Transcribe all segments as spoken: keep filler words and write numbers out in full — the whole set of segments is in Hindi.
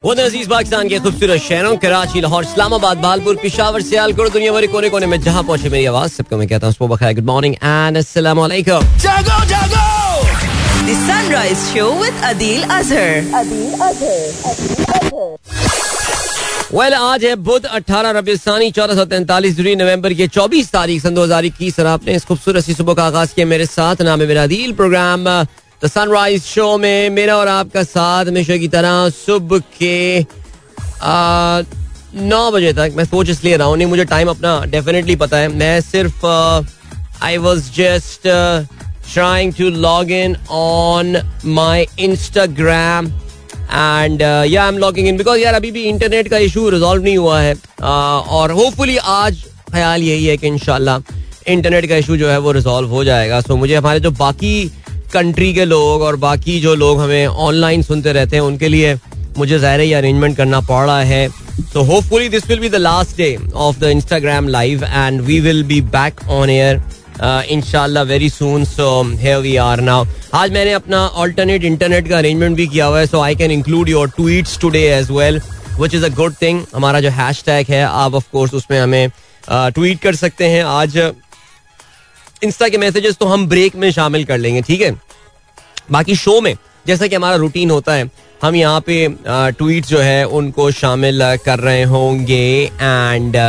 वो अजीज पाकिस्तान के खूबसूरत शहरों कराची, लाहौर, इस्लामाबाद, भालपुर, पिशावर, सियालकोट, दुनिया भर कोने कोने में जहां पहुंचे मेरी आवाज सबको मैं कहता हूँ सुबह बखैर, गुड मॉर्निंग एंड अस्सलाम वालेकुम. जागो जागो The Sunrise Show with Adil Azhar. Adil Azhar. Well well, आज है बुध अठारह रबीउल चौदह सौ तैंतालीस नवंबर के चौबीस तारीख सन दो हजार इक्कीस और आपने इस खूबसूरत सी सुबह का आगाज किया मेरे साथ. नाम है मेरा Adeel. Program the sunrise show में मेरा और आपका साथ हमेशा की तरह सुबह के नौ बजे तक. मैं सोच इसलिए रहा हूँ, नहीं मुझे टाइम अपना डेफिनेटली पता है. मैं सिर्फ I was just trying to log in on my Instagram and uh, yeah I'm logging in because यार अभी भी इंटरनेट का इशू रिजॉल्व नहीं हुआ है uh, और होपफुली आज ख्याल यही है कि इंशाल्लाह इंटरनेट का इशू जो है वो रिजॉल्व हो जाएगा. सो so, मुझे हमारे जो बाकी कंट्री के लोग और बाकी जो लोग हमें ऑनलाइन सुनते रहते हैं उनके लिए मुझे ज़ाहिर ही अरेंजमेंट करना पड़ रहा है. So hopefully this will be the last day of the Instagram live and we will be back on air इंशाल्लाह very soon. So here we are now. आज मैंने अपना अल्टरनेट इंटरनेट का अरेंजमेंट भी किया हुआ है, so I can include your tweets today as well which is a good thing. हमारा जो हैशटैग है आप ऑफ कोर्स उसमें हमें ट्वीट uh, कर सकते हैं. आज इंस्टा के मैसेजेस तो हम ब्रेक में शामिल कर लेंगे, ठीक है. बाकी शो में जैसा कि हमारा रूटीन होता है हम यहाँ पे ट्वीट uh, जो है उनको शामिल uh, कर रहे होंगे. And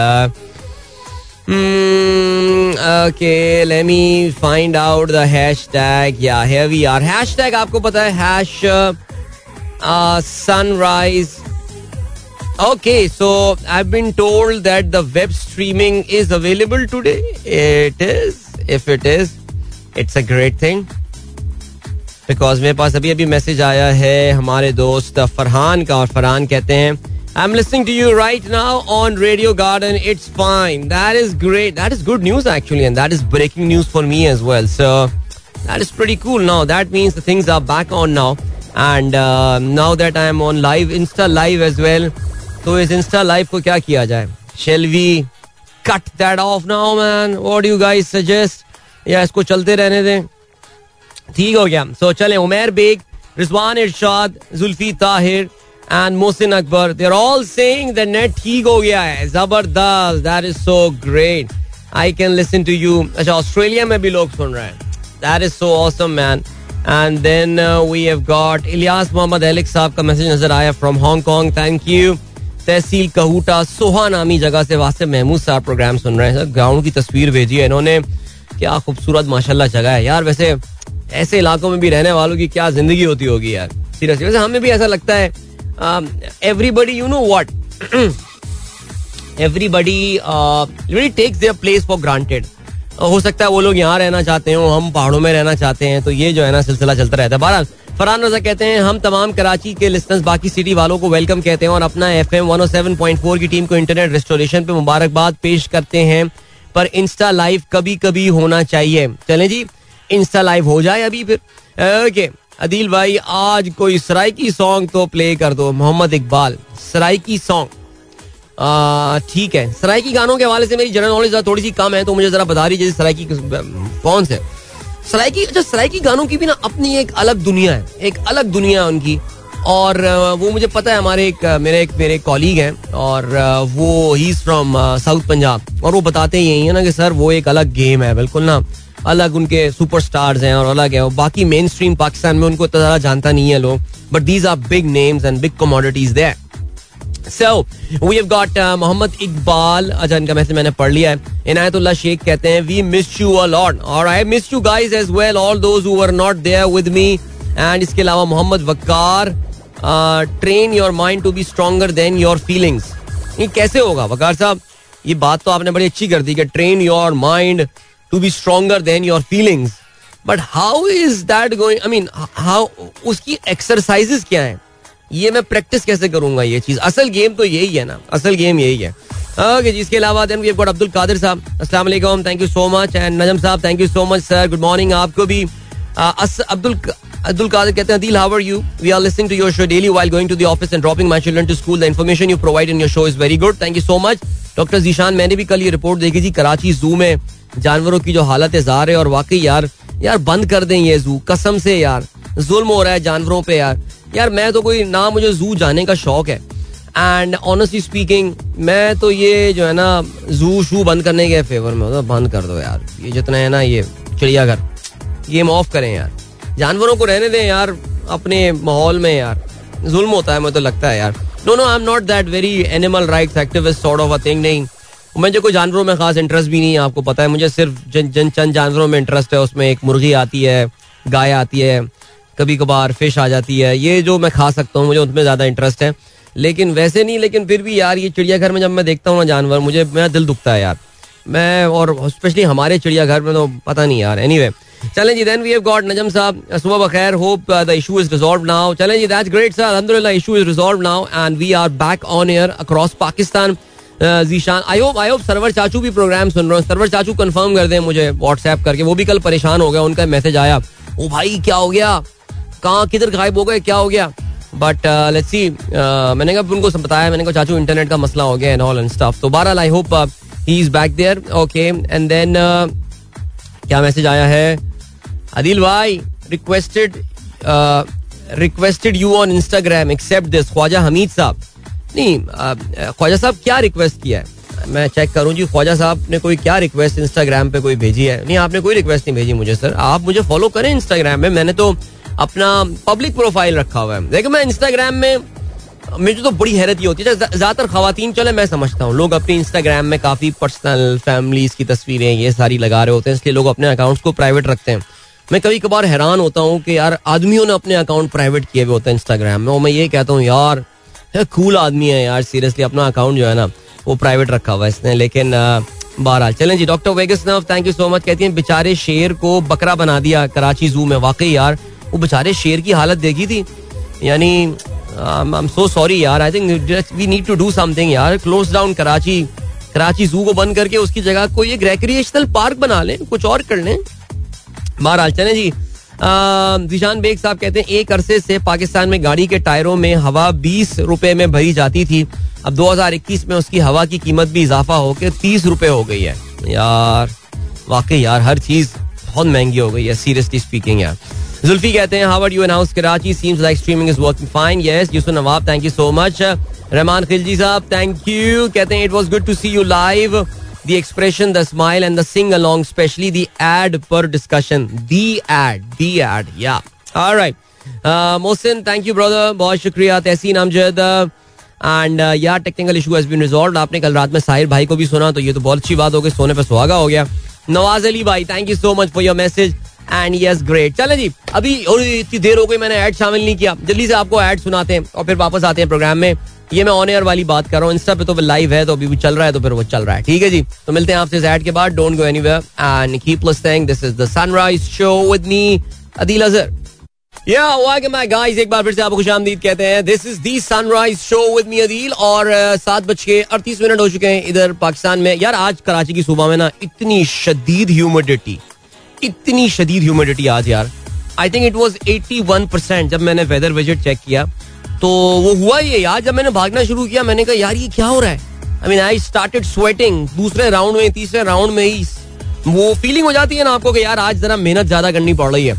Hmm, okay, let me find out the hashtag. Yeah, here we are. Hashtag आपको पता है hash uh, uh, sunrise. Okay, so I've been told that the web streaming is available today. It is. If it is, it's a great thing. Because मेरे पास अभी अभी मैसेज आया है हमारे दोस्त फरहान का और फरहान कहते हैं I'm listening to you right now on Radio Garden. It's fine. That is great. That is good news actually, and that is breaking news for me as well. So that is pretty cool. Now that means the things are back on now, and uh, now that I am on live Insta live as well. तो इस Insta live को क्या किया जाए? Shall we cut that off now, man? What do you guys suggest? या इसको चलते रहने दें? ठीक हो गया. So चलें. Umair Baig, Rizwan Irshad, Zulfi Tahir and Mohsin Akbar, they're all saying the net ठीक हो गया है. जबरदस्त. That is so great. I can listen to you. अच्छा, ऑस्ट्रेलिया में भी लोग सुन रहे हैं. That is so awesome, man. And then uh, we have got Ilyas Mohammad Alex साहब का मैसेज नजर आया from Hong Kong. Thank you. तहसील कहूटा सोहा नामी जगह से वासिफ महमूद साहब प्रोग्राम सुन रहे हैं. ग्राउंड की तस्वीर भेजी है इन्होंने. क्या खूबसूरत माशाल्लाह जगह है यार. वैसे ऐसे इलाकों में भी रहने वालों की क्या जिंदगी होती होगी यार. सीरियसली वैसे हमें भी ऐसा लगता है. Um, everybody, you know what? Everybody uh, really takes their place for granted. uh, हो सकता है वो लोग यहाँ रहना चाहते हो, हम पहाड़ों में रहना चाहते हैं, तो ये जो है ना सिलसिला चलता रहता है. बहरहाल फरहान रजा कहते हैं हम तमाम कराची के लिस्टनर्स बाकी सिटी वालों को वेलकम कहते हैं और अपना F M one O seven point four की टीम को इंटरनेट रेस्टोरेशन पे मुबारकबाद पेश करते हैं. पर इंस्टा लाइव कभी कभी होना चाहिए. चलें जी, इंस्टा लाइव हो जाए अभी फिर. Okay okay. अदील भाई आज कोई सराइकी सॉन्ग तो प्ले कर दो. मोहम्मद इकबाल, सराइकी सॉन्ग. ठीक है, सराइकी गानों के हवाले से मेरी जनरल नॉलेज थोड़ी सी कम है, तो मुझे जरा बता दीजिए सराइकी कौन से सराइकी. अच्छा, सराइकी गानों की भी ना अपनी एक अलग दुनिया है, एक अलग दुनिया है उनकी. और वो मुझे पता है. हमारे एक मेरे एक मेरे कॉलीग हैं और वो ही इज फ्रॉम साउथ पंजाब और वो बताते ही हैं ना कि सर वो एक अलग गेम है, बिल्कुल ना अलग. उनके सुपरस्टार्स हैं और अलग है. बाकी मेन स्ट्रीम पाकिस्तान में उनको इतना ज़्यादा जानता नहीं है लोग, but these are big names and big commodities there. So we have got Mohammad Iqbal. अच्छा, इनका मैसेज मैंने पढ़ लिया है. इनायतुल्लाह शेख कहते हैं we miss you a lot और I miss you guys as well, all those who were not there with me. And इसके अलावा Mohammad Waqar, train your mind to be stronger than your feelings. ये कैसे होगा वकार साहब? ये बात तो आपने बड़ी अच्छी कर दी कि train your mind to be stronger than your feelings, but how is that going? I mean, how उसकी exercises क्या हैं? ये मैं practice कैसे करूँगा ये चीज़? असल गेम तो यही है ना, असल गेम यही है. ओके जी, इसके अलावा then we have got Abdul Qadir साहब, अस्सलाम वालेकुम, thank you so much. and नजम साहब, thank you so much sir, good morning आपको भी. अब्दुल अब्दुल कादिर कहते हैं Adil, how are you? We are listening to your show daily while going to the office and dropping my children to school. The information you provide in your show is very good. Thank you so much. Doctor Zeeshan, मैंने भी कल ये रिपोर्ट देखी थी कराची जू में जानवरों की जो हालत ज़ार है और वाकई यार यार बंद कर दें ये जू, कसम से यार जुल्म हो रहा है जानवरों पे यार. यार मैं तो कोई ना, मुझे जू जाने का शौक है एंड ऑनेस्टली स्पीकिंग मैं तो ये जो है ना जू शू बंद करने के फेवर में होता, बंद कर दो यार ये जितना है ना ये चिड़ियाघर, गेम ऑफ करें यार, जानवरों को रहने दें यार अपने माहौल में यार, जुल्म होता है मुझे तो लगता है यार. No no I am not that very animal rights activist sort of a thing. नहीं, मुझे कोई जानवरों में खास इंटरेस्ट भी नहीं है, आपको पता है. मुझे सिर्फ जन जन चंद जानवरों में इंटरेस्ट है. उसमें एक मुर्गी आती है, गाय आती है, कभी कभार फिश आ जाती है, ये जो मैं खा सकता हूँ मुझे उनमें ज्यादा इंटरेस्ट है. लेकिन वैसे नहीं, लेकिन फिर भी यार ये चिड़ियाघर में जब मैं देखता हूँ ना जानवर, मुझे मेरा दिल दुखता है यार. मैं और स्पेशली हमारे चिड़ियाघर में तो पता नहीं यार. एनीवे चलें जी, then we have got Najam साहब, सुबह बखैर, hope the issue is resolved now. चलें जी, दैट्स ग्रेट सर, अल्हम्दुलिल्लाह issue is resolved now and we are back on air across Pakistan. Zeeshan, I hope I hope Sarwar चाचू भी प्रोग्राम सुन रहे हो. सरवर चाचू कंफर्म कर दें मुझे व्हाट्सएप करके, वो भी कल परेशान हो गया, उनका मैसेज आया, ओ भाई क्या हो गया, कहाँ किधर गायब हो गए, क्या हो गया. बट लेट्स सी, मैंने कहा उनको सब बताया, मैंने कहा चाचू इंटरनेट का मसला हो गया एंड ऑल एंड स्टफ. तो बहरहाल I hope he is back there. Okay and then क्या मैसेज आया है, अदिल भाई requested requested you on Instagram accept this. Khwaja Hameed साहब, नहीं ख्वाजा साहब क्या रिक्वेस्ट किया है, मैं चेक करूं जी. ख्वाजा साहब ने कोई क्या रिक्वेस्ट इंस्टाग्राम पे कोई भेजी है? नहीं, आपने कोई रिक्वेस्ट नहीं भेजी मुझे सर. आप मुझे फॉलो करें इंस्टाग्राम में, मैंने तो अपना पब्लिक प्रोफाइल रखा हुआ है. देखो मैं इंस्टाग्राम में, मुझे तो बड़ी हैरत ये होती है, ज्यादातर खवातीन, चले मैं समझता हूँ, लोग अपनी इंस्टाग्राम में काफी पर्सनल फैमिलीज की तस्वीरें ये सारी लगा रहे होते हैं, इसलिए लोग अपने अकाउंट्स को प्राइवेट रखते हैं. मैं कभी कभार हैरान होता हूँ कि यार आदमियों ने अपने अकाउंट प्राइवेट किए हुए होते हैं इंस्टाग्राम में, और मैं ये कहता हूँ यार कूल आदमी है यार, सीरियसली अपना अकाउंट जो है ना वो प्राइवेट रखा हुआ है इसने. लेकिन बहरहाल चलें जी. डॉक्टर वेगस नव, थैंक यू सो मच, कहती हैं बेचारे शेर को बकरा बना दिया कराची जू में. वाकई यार वो बेचारे शेर की हालत देखी थी, यानी आई एम सो सॉरी यार. I think we need to do something यार, close down Karachi Karachi zoo को बंद करके उसकी जगह कोई एक रिक्रिएशनल पार्क बना लें, कुछ और कर लें. बहरहाल चलें जी. जिशान बेग साहब कहते हैं एक अरसे से पाकिस्तान में गाड़ी के टायरों में हवा बीस रुपए में भरी जाती थी, अब दो हज़ार इक्कीस में उसकी हवा की कीमत भी इजाफा होकर तीस रुपए हो गई है. यार वाकई यार हर चीज बहुत महंगी हो गई है, सीरियसली स्पीकिंग यार. जुल्फी कहते हैं how are you announce Karachi seems like streaming is working fine. Yes Yusuf Nawab, thank you so much. Rehman Khilji साहब, थैंक यू, कहते हैं it was good to see you live. The expression, the smile and the sing along, especially the ad per discussion. The ad, the ad, yeah. All right. Uh, Mohsin, thank you brother. बहुत शुक्रिया. तहसीन Amjad and uh, yeah, technical issue has been resolved. आपने कल रात में साहिर भाई को भी सुना, तो ये तो बहुत अच्छी बात हो गई, सोने पे सुहागा हो गया. नवाज अली भाई, thank you so much for your message and yes great. चले जी, अभी और इतनी देर हो गई मैंने ऐड शामिल नहीं किया, जल्दी से आपको ऐड सुनाते हैं और फिर वापस आते हैं प्रोग्राम में. ये मैं ऑन एयर वाली बात कर रहा हूँ, इंस्टा पे तो लाइव है, तो अभी भी चल रहा है, तो फिर वो चल रहा है. ठीक है जी, तो मिलते हैं आपसे इस ऐड के बाद. Don't go anywhere and keep listening. This is the sunrise show with me Adeel Azhar. Yeah welcome back guys, एक बार फिर से आपको खुशामदीद कहते हैं. This is the sunrise show with me Adeel. और सात बज के अड़तीस मिनट हो चुके हैं इधर पाकिस्तान में. यार आज कराची की सुबह में ना इतनी शदीद ह्यूमिडिटी, इतनी शदीद ह्यूमिडिटी आज यार. I think it was eighty one percent जब मैंने वेदर विजिट चेक किया, तो वो हुआ ये यार. जब मैंने भागना शुरू किया मैंने कहा यार ये क्या हो रहा है. I mean I started sweating. दूसरे राउंड में, तीसरे राउंड में ही वो फीलिंग हो जाती है ना आपको कि यार आज जरा मेहनत ज्यादा करनी पड़ रही है.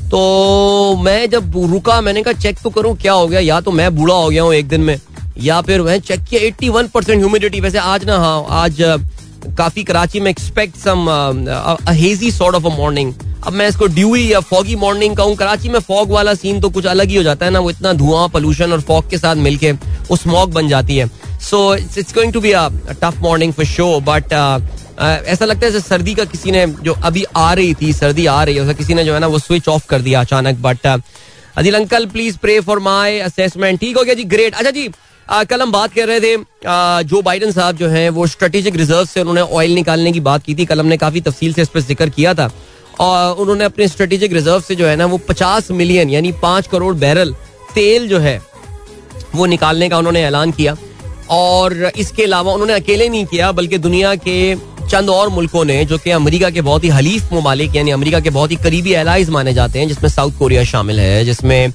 तो मैं जब रुका मैंने कहा चेक तो करूं क्या हो गया, या तो मैं बूढ़ा हो गया हूँ एक दिन में, या फिर मैं चेक किया एट्टी वन परसेंट ह्यूमिडिटी. वैसे आज ना, हाँ आज काफी कराची में expect some hazy sort of a morning. अब मैं इसको ड्यूई या फॉगी मॉर्निंग कहूँ. कराची में फॉग वाला सीन तो कुछ अलग ही हो जाता है ना, वो इतना धुआं, पोल्यूशन और फॉग के साथ मिलके वो स्मॉग बन जाती है. So it's going to be a tough morning for show. But ऐसा लगता है जैसे सर्दी का किसी ने, जो अभी आ रही थी, सर्दी आ रही है, किसी ने जो है ना वो स्विच ऑफ कर दिया अचानक. But Adil uncle please pray for my assessment. ठीक हो गया जी, ग्रेट. अच्छा जी, आ, कल हम बात कर रहे थे, आ, जो बाइडन साहब जो हैं वो स्ट्रेटेजिक रिजर्व से उन्होंने ऑयल निकालने की बात की थी. कल हमने काफी तफसील से इस पर जिक्र किया था, और उन्होंने अपने स्ट्रेटेजिक रिजर्व से जो है ना वो पचास मिलियन यानी पांच करोड़ बैरल तेल जो है वो निकालने का उन्होंने ऐलान किया. और इसके अलावा उन्होंने अकेले नहीं किया, बल्कि दुनिया के चंद और मुल्कों ने, जो कि अमेरिका के बहुत ही हलीफ ममालिक यानी अमेरिका के बहुत ही करीबी एलाइज माने जाते हैं, जिसमें साउथ कोरिया शामिल है, जिसमें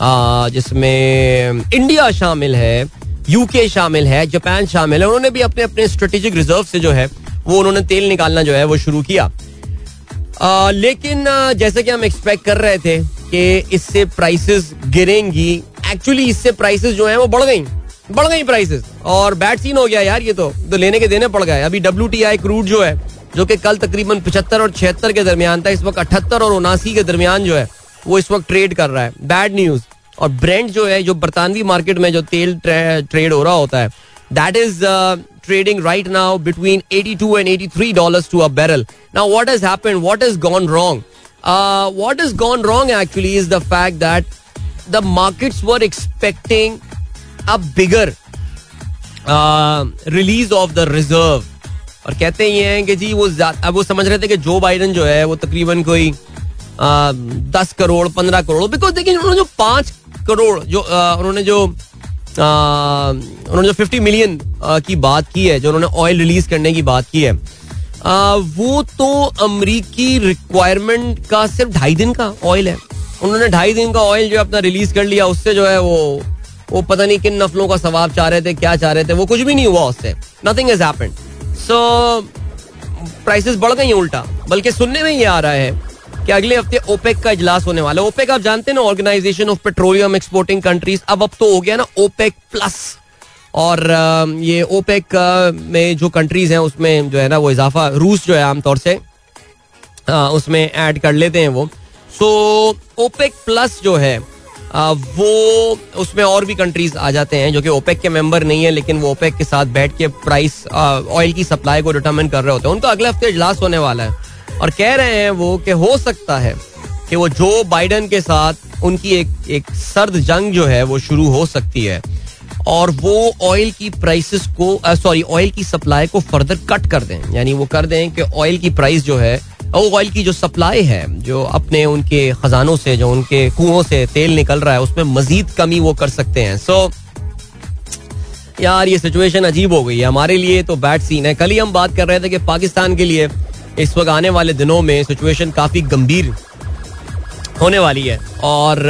जिसमें इंडिया शामिल है, यूके शामिल है, जापान शामिल है. उन्होंने भी अपने अपने स्ट्रेटेजिक रिजर्व से जो है वो उन्होंने तेल निकालना जो है वो शुरू किया. आ, लेकिन जैसे कि हम एक्सपेक्ट कर रहे थे कि इससे प्राइसेस गिरेंगी, एक्चुअली इससे प्राइसेस जो है वो बढ़ गई बढ़ गई प्राइसेस, और बैड सीन हो गया यार. ये तो, तो लेने के देने पड़ गए. अभी डब्ल्यू टी आई क्रूड जो है, जो कि कल तकरीबन पचहत्तर और छिहत्तर के दरमियान था, इस वक्त अठहत्तर और उनासी के दरमियान जो है वो इस वक्त ट्रेड कर रहा है. Bad news. और ब्रेंट जो है, जो बरतानवी मार्केट में जो तेल ट्रेड हो रहा होता है, that is trading right now between eighty-two and eighty-three dollars to a barrel. Now what has happened? What has gone wrong? Uh, what has gone wrong actually is the fact that the markets were expecting a bigger uh, release of the reserve. और कहते ये हैं कि जी वो अब वो समझ रहे थे कि जो बाइडन जो है वो तकरीबन कोई आ, दस करोड़ पंद्रह करोड़, बिकॉज देखिए उन्होंने जो पांच करोड़ जो आ, उन्होंने जो आ, उन्होंने जो फिफ्टी मिलियन आ, की बात की है, जो उन्होंने ऑयल रिलीज करने की बात की है, आ, वो तो अमरीकी रिक्वायरमेंट का सिर्फ ढाई दिन का ऑयल है. उन्होंने ढाई दिन का ऑयल जो अपना रिलीज कर लिया, उससे जो है वो वो पता नहीं किन नफलों का सवाब चाह रहे थे, क्या चाह रहे थे, वो कुछ भी नहीं हुआ उससे. Nothing has happened. So prices बढ़ गई उल्टा. बल्कि सुनने में ये आ रहा है कि अगले हफ्ते ओपेक का इजलास होने वाला है. ओपेक आप जानते हैं ना, organization of petroleum exporting countries. अब अब तो हो गया ना ओपेक प्लस. और ये ओपेक में जो कंट्रीज हैं उसमें जो है ना वो इजाफा रूस जो है आमतौर से उसमें ऐड कर लेते हैं वो. सो ओपेक प्लस जो है वो उसमें और भी कंट्रीज आ जाते हैं जो कि ओपेक के मेंबर नहीं है, लेकिन वो ओपेक के साथ बैठ के प्राइस ऑयल की सप्लाई को डिटरमिन कर रहे होते हैं. उनका अगले हफ्ते इजलास होने वाला है और कह रहे हैं वो कि हो सकता है कि वो जो बाइडन के साथ उनकी एक एक सर्द जंग जो है वो शुरू हो सकती है और वो ऑयल की प्राइसेस को सॉरी ऑयल की सप्लाई को फर्दर कट कर दें. यानी वो कर दें कि ऑयल की प्राइस जो है, ऑयल की जो सप्लाई है, जो अपने उनके खजानों से, जो उनके कुओं से तेल निकल रहा है, उसमें मजीद कमी वो कर सकते हैं. सो so, यार ये सिचुएशन अजीब हो गई है हमारे लिए. तो बैड सीन है. कल ही हम बात कर रहे थे कि पाकिस्तान के लिए इस वक्त आने वाले दिनों में सिचुएशन काफी गंभीर होने वाली है और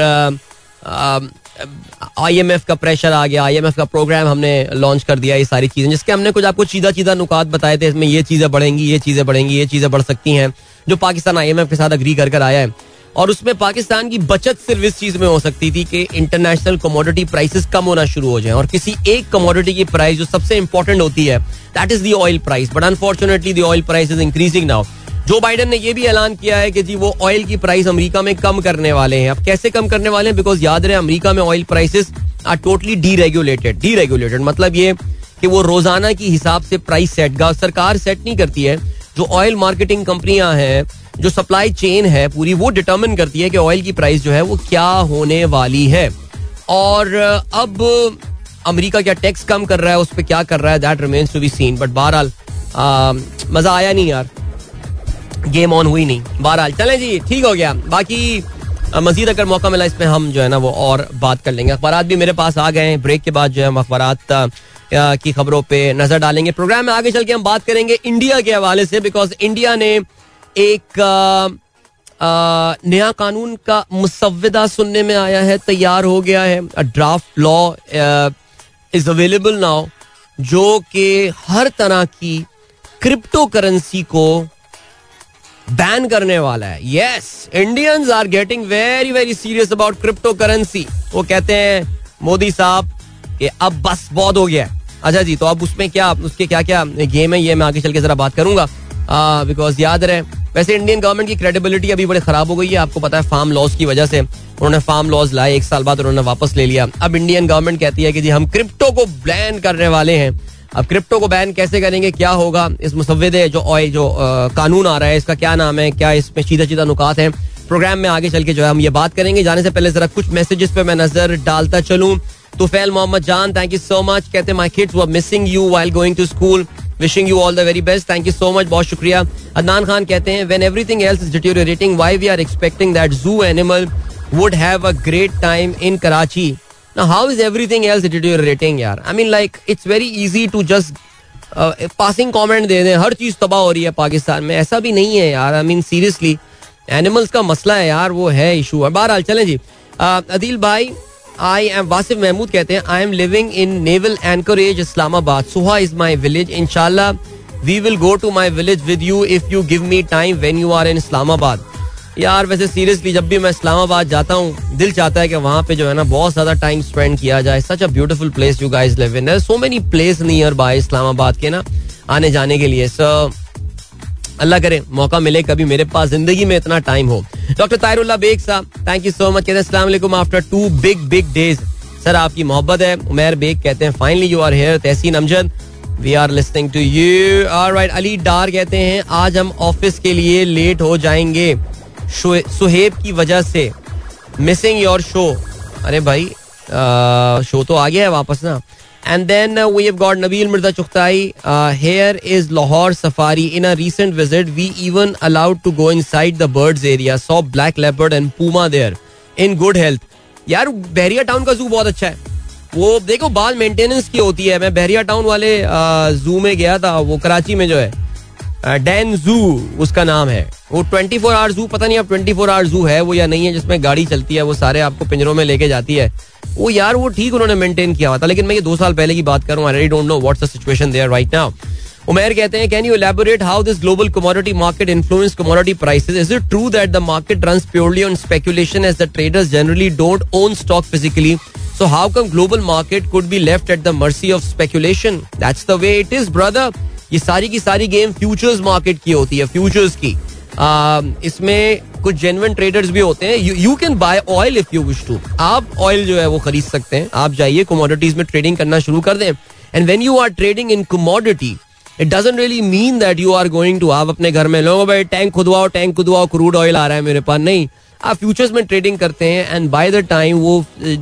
आईएमएफ का प्रेशर आ गया. आईएमएफ का प्रोग्राम हमने लॉन्च कर दिया. ये सारी चीजें जिसके हमने कुछ आपको सीधा सीधा नुकात बताए थे, इसमें ये चीजें बढ़ेंगी, ये चीजें बढ़ेंगी, ये चीजें बढ़ सकती हैं, जो पाकिस्तान आईएमएफ के साथ अग्री कर कर आया है. और उसमें पाकिस्तान की बचत सिर्फ इस चीज में हो सकती थी कि इंटरनेशनल कमोडिटी प्राइसेस कम होना शुरू हो जाएं और किसी एक कमोडिटी की प्राइस जो सबसे इंपॉर्टेंट होती है, that is the oil price. But unfortunately the oil price is increasing now. जो बाइडन ने ये भी ऐलान किया है कि जी वो ऑयल की प्राइस अमेरिका में कम करने वाले हैं. अब कैसे कम करने वाले हैं? बिकॉज याद रहे अमेरिका में oil prices are totally deregulated. Deregulated मतलब ये कि वो रोजाना की हिसाब से प्राइस सेट का सरकार सेट नहीं करती है. जो ऑयल मार्केटिंग कंपनियां हैं, जो सप्लाई चेन है पूरी, वो डिटरमिन करती है कि ऑयल की प्राइस जो है वो क्या होने वाली है. और अब अमेरिका क्या टैक्स कम कर रहा है, उस पर क्या कर रहा है, that remains to be seen. But बहरहाल मजा आया नहीं यार, गेम ऑन हुई नहीं. बहरहाल चलें जी, ठीक हो गया. बाकी मजीद अगर मौका मिला इसमें हम जो है ना वो और बात कर लेंगे. अखबारात भी मेरे पास आ गए हैं. ब्रेक के बाद जो है हम अखबारात की खबरों पे नजर डालेंगे. प्रोग्राम में आगे चल के हम बात करेंगे इंडिया के हवाले से, बिकॉज इंडिया ने एक आ, आ, नया कानून का मुसव्वदा सुनने में आया है, तैयार हो गया है. Draft law is available now, जो कि हर तरह की क्रिप्टो करेंसी को बैन करने वाला है. Yes, Indians are getting very very serious about crypto currency. वो कहते हैं मोदी साहब कि अब बस बहुत हो गया है. अच्छा जी, तो अब उसमें क्या, उसके क्या क्या गेम है, ये मैं आगे चल के जरा बात करूंगा. बिकॉज याद रहे, वैसे इंडियन गवर्नमेंट की क्रेडिबिलिटी अभी बड़ी खराब हो गई है. आपको पता है फार्म लॉज की वजह से उन्होंने फार्म लॉज लाए, एक साल बाद उन्होंने वापस ले लिया. अब इंडियन गवर्नमेंट कहती है कि जी हम क्रिप्टो को बैन करने वाले हैं. अब क्रिप्टो को बैन कैसे करेंगे, क्या होगा, इस मुसव्वदे जो ऑयल जो आ, कानून आ रहा है, इसका क्या नाम है, क्या इसमें सीधा सीधा नुकात हैं, प्रोग्राम में आगे चल के जो है हम ये बात करेंगे. जाने से पहले जरा कुछ मैसेजेस पे मैं नजर डालता चलूं. तो फैल मोहम्मद जान, थैंक यू सो मच. कहते हैं my kids were missing you while going to school, wishing you all the very best. Thank you so much, बहुत शुक्रिया. अदनान खान कहते हैं when everything else is deteriorating, why we are expecting that zoo animal would have a great time in Karachi. Now how is everything else deteriorating यार? I mean like it's very easy to just passing uh, comment दे दें हर चीज तबाह हो रही है पाकिस्तान में. ऐसा भी नहीं है यार. आई मीन सीरियसली एनिमल्स का मसला है यार, वो है इशू. और बहरहाल चलें जी. अदील भाई, आई एम वासिफ महमूद कहते हैं I am living in naval anchorage Islamabad. Suha is my village. इंशाल्लाह we will go to my village with you if you give me time when you are in Islamabad. यार वैसे सीरियसली जब भी मैं इस्लामाबाद जाता हूँ दिल चाहता है कि वहाँ पे जो है ना बहुत ज्यादा टाइम स्पेंड किया जाए. Such a beautiful place you guys live in. There so many place near by Islamabad के ना आने जाने के लिए. सो अल्लाह करे मौका मिले कभी मेरे पास जिंदगी में इतना टाइम हो. डॉक्टर तायरुल्लाह बेग साहब थैंक यू सो मच. कहते हैं अस्सलाम वालेकुम after two big big days. Sir आपकी मोहब्बत है. उमैर बेग कहते हैं finally you are here. Tehseen Amjad we are listening to you. Alright. Ali Dar कहते हैं आज हम ऑफिस के लिए लेट हो जाएंगे सुहेब की वजह से. Missing your show. अरे भाई शो तो आ गया है वापस ना. And then uh, we have got Nabil Mirza Chughtai. Uh, here is Lahore Safari. In a recent visit, we even allowed to go inside the birds area. Saw black leopard and puma there in good health. यार बहरिया टाउन का जू बहुत अच्छा है. वो देखो बाल मेंटेनेंस की होती है. मैं बहरिया टाउन वाले जू में गया था. वो कराची में जो है डैन जू उसका नाम है. वो ट्वेंटी फोर आवर जू पता नहीं अब ट्वेंटी फोर आवर जू है वो या नहीं है जिसमें गाड़ी चलती है वो सारे आपको पिंजरों में लेके जाती है. वो यार वो ठीक उन्होंने मेंटेन किया हुआ था. लेकिन मैं ये दो साल पहले की बात कर रहा हूँ. I really don't know what's the situation there right now. Umair कहते हैं can you elaborate how this global commodity market influence commodity prices. Is it true that the market runs purely on speculation as the traders generally don't own stock physically. So how come global market could be left at the mercy of speculation? That's the way it is, brother. ये सारी की सारी गेम फ्यूचर्स मार्केट की होती है. फ्यूचर्स की uh, इसमें कुछ जेन्युइन ट्रेडर्स भी होते हैं. You can buy oil if you wish to. आप ऑयल जो है वो खरीद सकते हैं. आप जाइए कमोडिटीज में ट्रेडिंग करना शुरू कर दें. And when you are trading in commodity it doesn't really mean that you are going to आप अपने घर में लोगों भाई टैंक खुदवाओ टैंक खुदवाओ क्रूड ऑयल आ रहा है मेरे पास. नहीं, आप फ्यूचर्स में ट्रेडिंग करते हैं एंड बाय द टाइम वो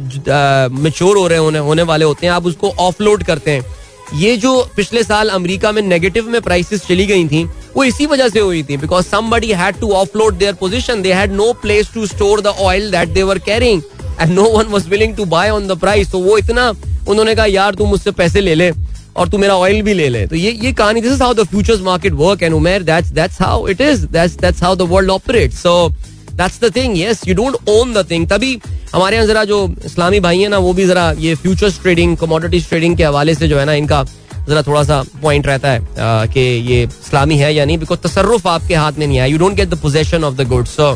मैच्योर हो रहे होने, होने वाले होते हैं आप उसको ऑफलोड करते हैं. ये जो पिछले साल अमेरिका में नेगेटिव में प्राइसेस चली गई थी वो इसी वजह से हुई थी because somebody had to offload their position. They had no place to store the oil that they were carrying and no one was willing to buy on the price. तो वो इतना उन्होंने कहा यार तू मुझसे पैसे ले ले और तू मेरा ऑयल भी ले ले. तो ये ये कहानी. This is how the futures market work and Umair that's that's how it is. That's that's how the world operates. So That's the thing. Yes, you don't own the thing. तभी हमारे यहाँ जरा जो इस्लामी भाई हैं ना वो भी जरा ये फ्यूचर्स ट्रेडिंग कमोडिटीज ट्रेडिंग के हवाले से जो है ना इनका जरा थोड़ा सा पॉइंट रहता है कि ये इस्लामी है या नहीं बिकॉज तसर्रुफ आपके हाथ में नहीं है. You don't get the possession of the goods. So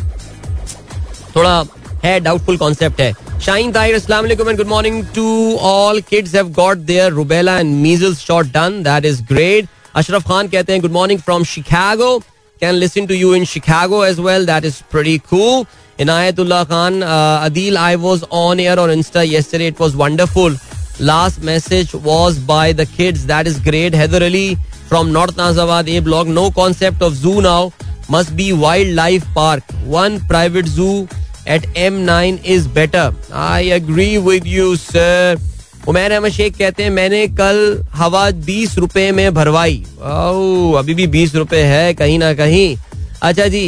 थोड़ा है डाउटफुल कॉन्सेप्ट है. शाहीन ताहिर अस्सलाम वालेकुम and good morning to all. Kids have got their rubella and measles shot done. That is great. Ashraf Khan कहते हैं good morning from Chicago. Can listen to you in Chicago as well. That is pretty cool. Inayatullah Khan, uh, Adil, I was on air on Insta yesterday. It was wonderful. Last message was by the kids. That is great. Heather Ali from North Nazawad A block. No concept of zoo now. Must be wildlife park. One private zoo at M nine is better. I agree with you, sir. Umair Ahmed Sheikh कहते हैं मैंने कल हवा बीस रुपए में भरवाई. ओह अभी भी बीस रुपए है कहीं ना कहीं. अच्छा जी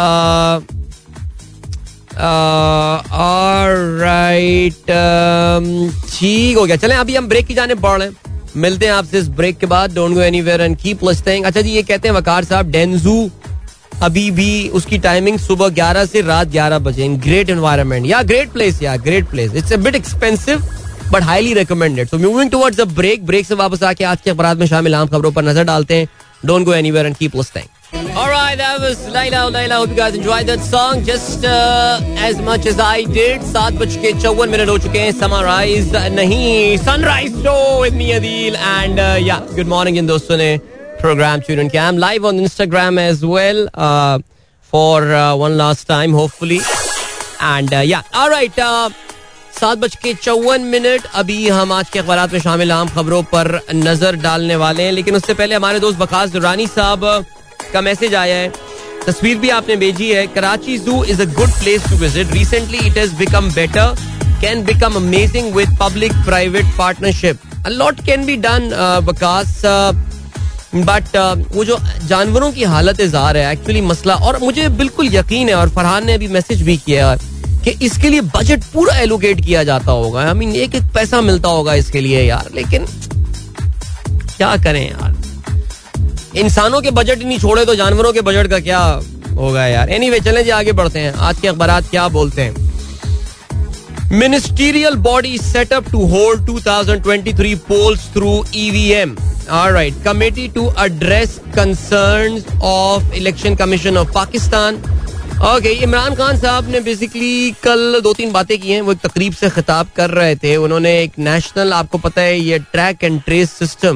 ऑलराइट ठीक हो गया. चलें अभी हम ब्रेक की जाने बढ़ रहे हैं. मिलते हैं आपसे इस ब्रेक के बाद. Don't go anywhere and keep listening. अच्छा जी ये कहते हैं वकार साहब डेंजू अभी भी उसकी टाइमिंग सुबह ग्यारह से रात ग्यारह बजे. In great environment. Yeah great place. Yeah great place. It's a bit expensive but highly recommended. So moving towards the break. Break से वापस आके आज के अखबार में शामिल आम खबरों पर नजर डालते हैं. Don't go anywhere and keep listening. Alright, that was Laila Laila. Hope you guys enjoyed that song just uh, as much as I did. सात बज के चौवन मिनट हो चुके हैं. समराइज नहीं sunrise show with me Adil and uh, yeah, good morning इन दोस्तों ने प्रोग्राम ट्यून किया. I'm live on Instagram as well uh, for uh, one last time hopefully and uh, yeah, alright. Uh, सात बज के चौवन मिनट. अभी हम आज के अखबारात में शामिल आम खबरों पर नजर डालने वाले हैं लेकिन उससे पहले हमारे दोस्त वकास दुरानी साहब का मैसेज आया है. तस्वीर भी आपने भेजी है. Karachi zoo is a good place to visit. Recently it has become better. Can become amazing with public private partnership. A lot can be done Waqas but वो जो जानवरों की हालत ज़ार है एक्चुअली मसला. और मुझे बिल्कुल यकीन है और फरहान ने अभी मैसेज भी किया है कि इसके लिए बजट पूरा एलोकेट किया जाता होगा. आई मीन एक एक पैसा मिलता होगा इसके लिए यार. लेकिन क्या करें यार, इंसानों के बजट ही नहीं छोड़े तो जानवरों के बजट का क्या होगा यार. एनीवे चलें जी आगे बढ़ते हैं. आज के अखबारात क्या बोलते हैं. Ministerial body set up to hold two thousand twenty three polls through EVM. Alright. Committee to address concerns of Election Commission of Pakistan. Okay, Imran Khan साहब ने बेसिकली कल दो तीन बातें की हैं. वो एक तकरीब से खिताब कर रहे थे. उन्होंने एक नेशनल, आपको पता है ये track and trace system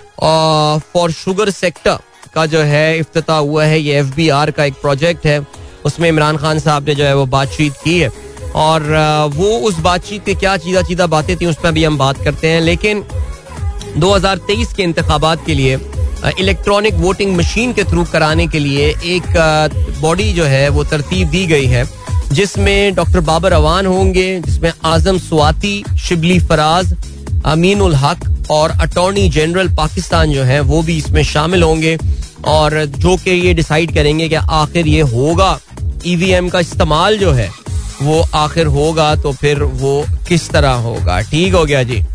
for sugar sector का जो है इफ्तिताह हुआ है. ये एफ बी आर का एक प्रोजेक्ट है. उसमें इमरान खान साहब ने जो है वो बातचीत की है और वो उस बातचीत के क्या चीज़ा चीज़ा बातें थी उस पर भी हम बात करते हैं. लेकिन दो हज़ार तेईस के इंतखाबात के लिए इलेक्ट्रॉनिक वोटिंग मशीन के थ्रू कराने के लिए एक बॉडी जो है वो तरतीब दी गई है, जिसमें डॉक्टर बाबर अवान होंगे, जिसमें आजम स्वाति, शिबली फराज, अमीन उल हक और अटॉर्नी जनरल पाकिस्तान जो है वो भी इसमें शामिल होंगे. और जो कि ये डिसाइड करेंगे कि आखिर ये होगा ईवीएम का इस्तेमाल जो है वो आखिर होगा तो फिर वो किस तरह होगा. ठीक हो गया जी.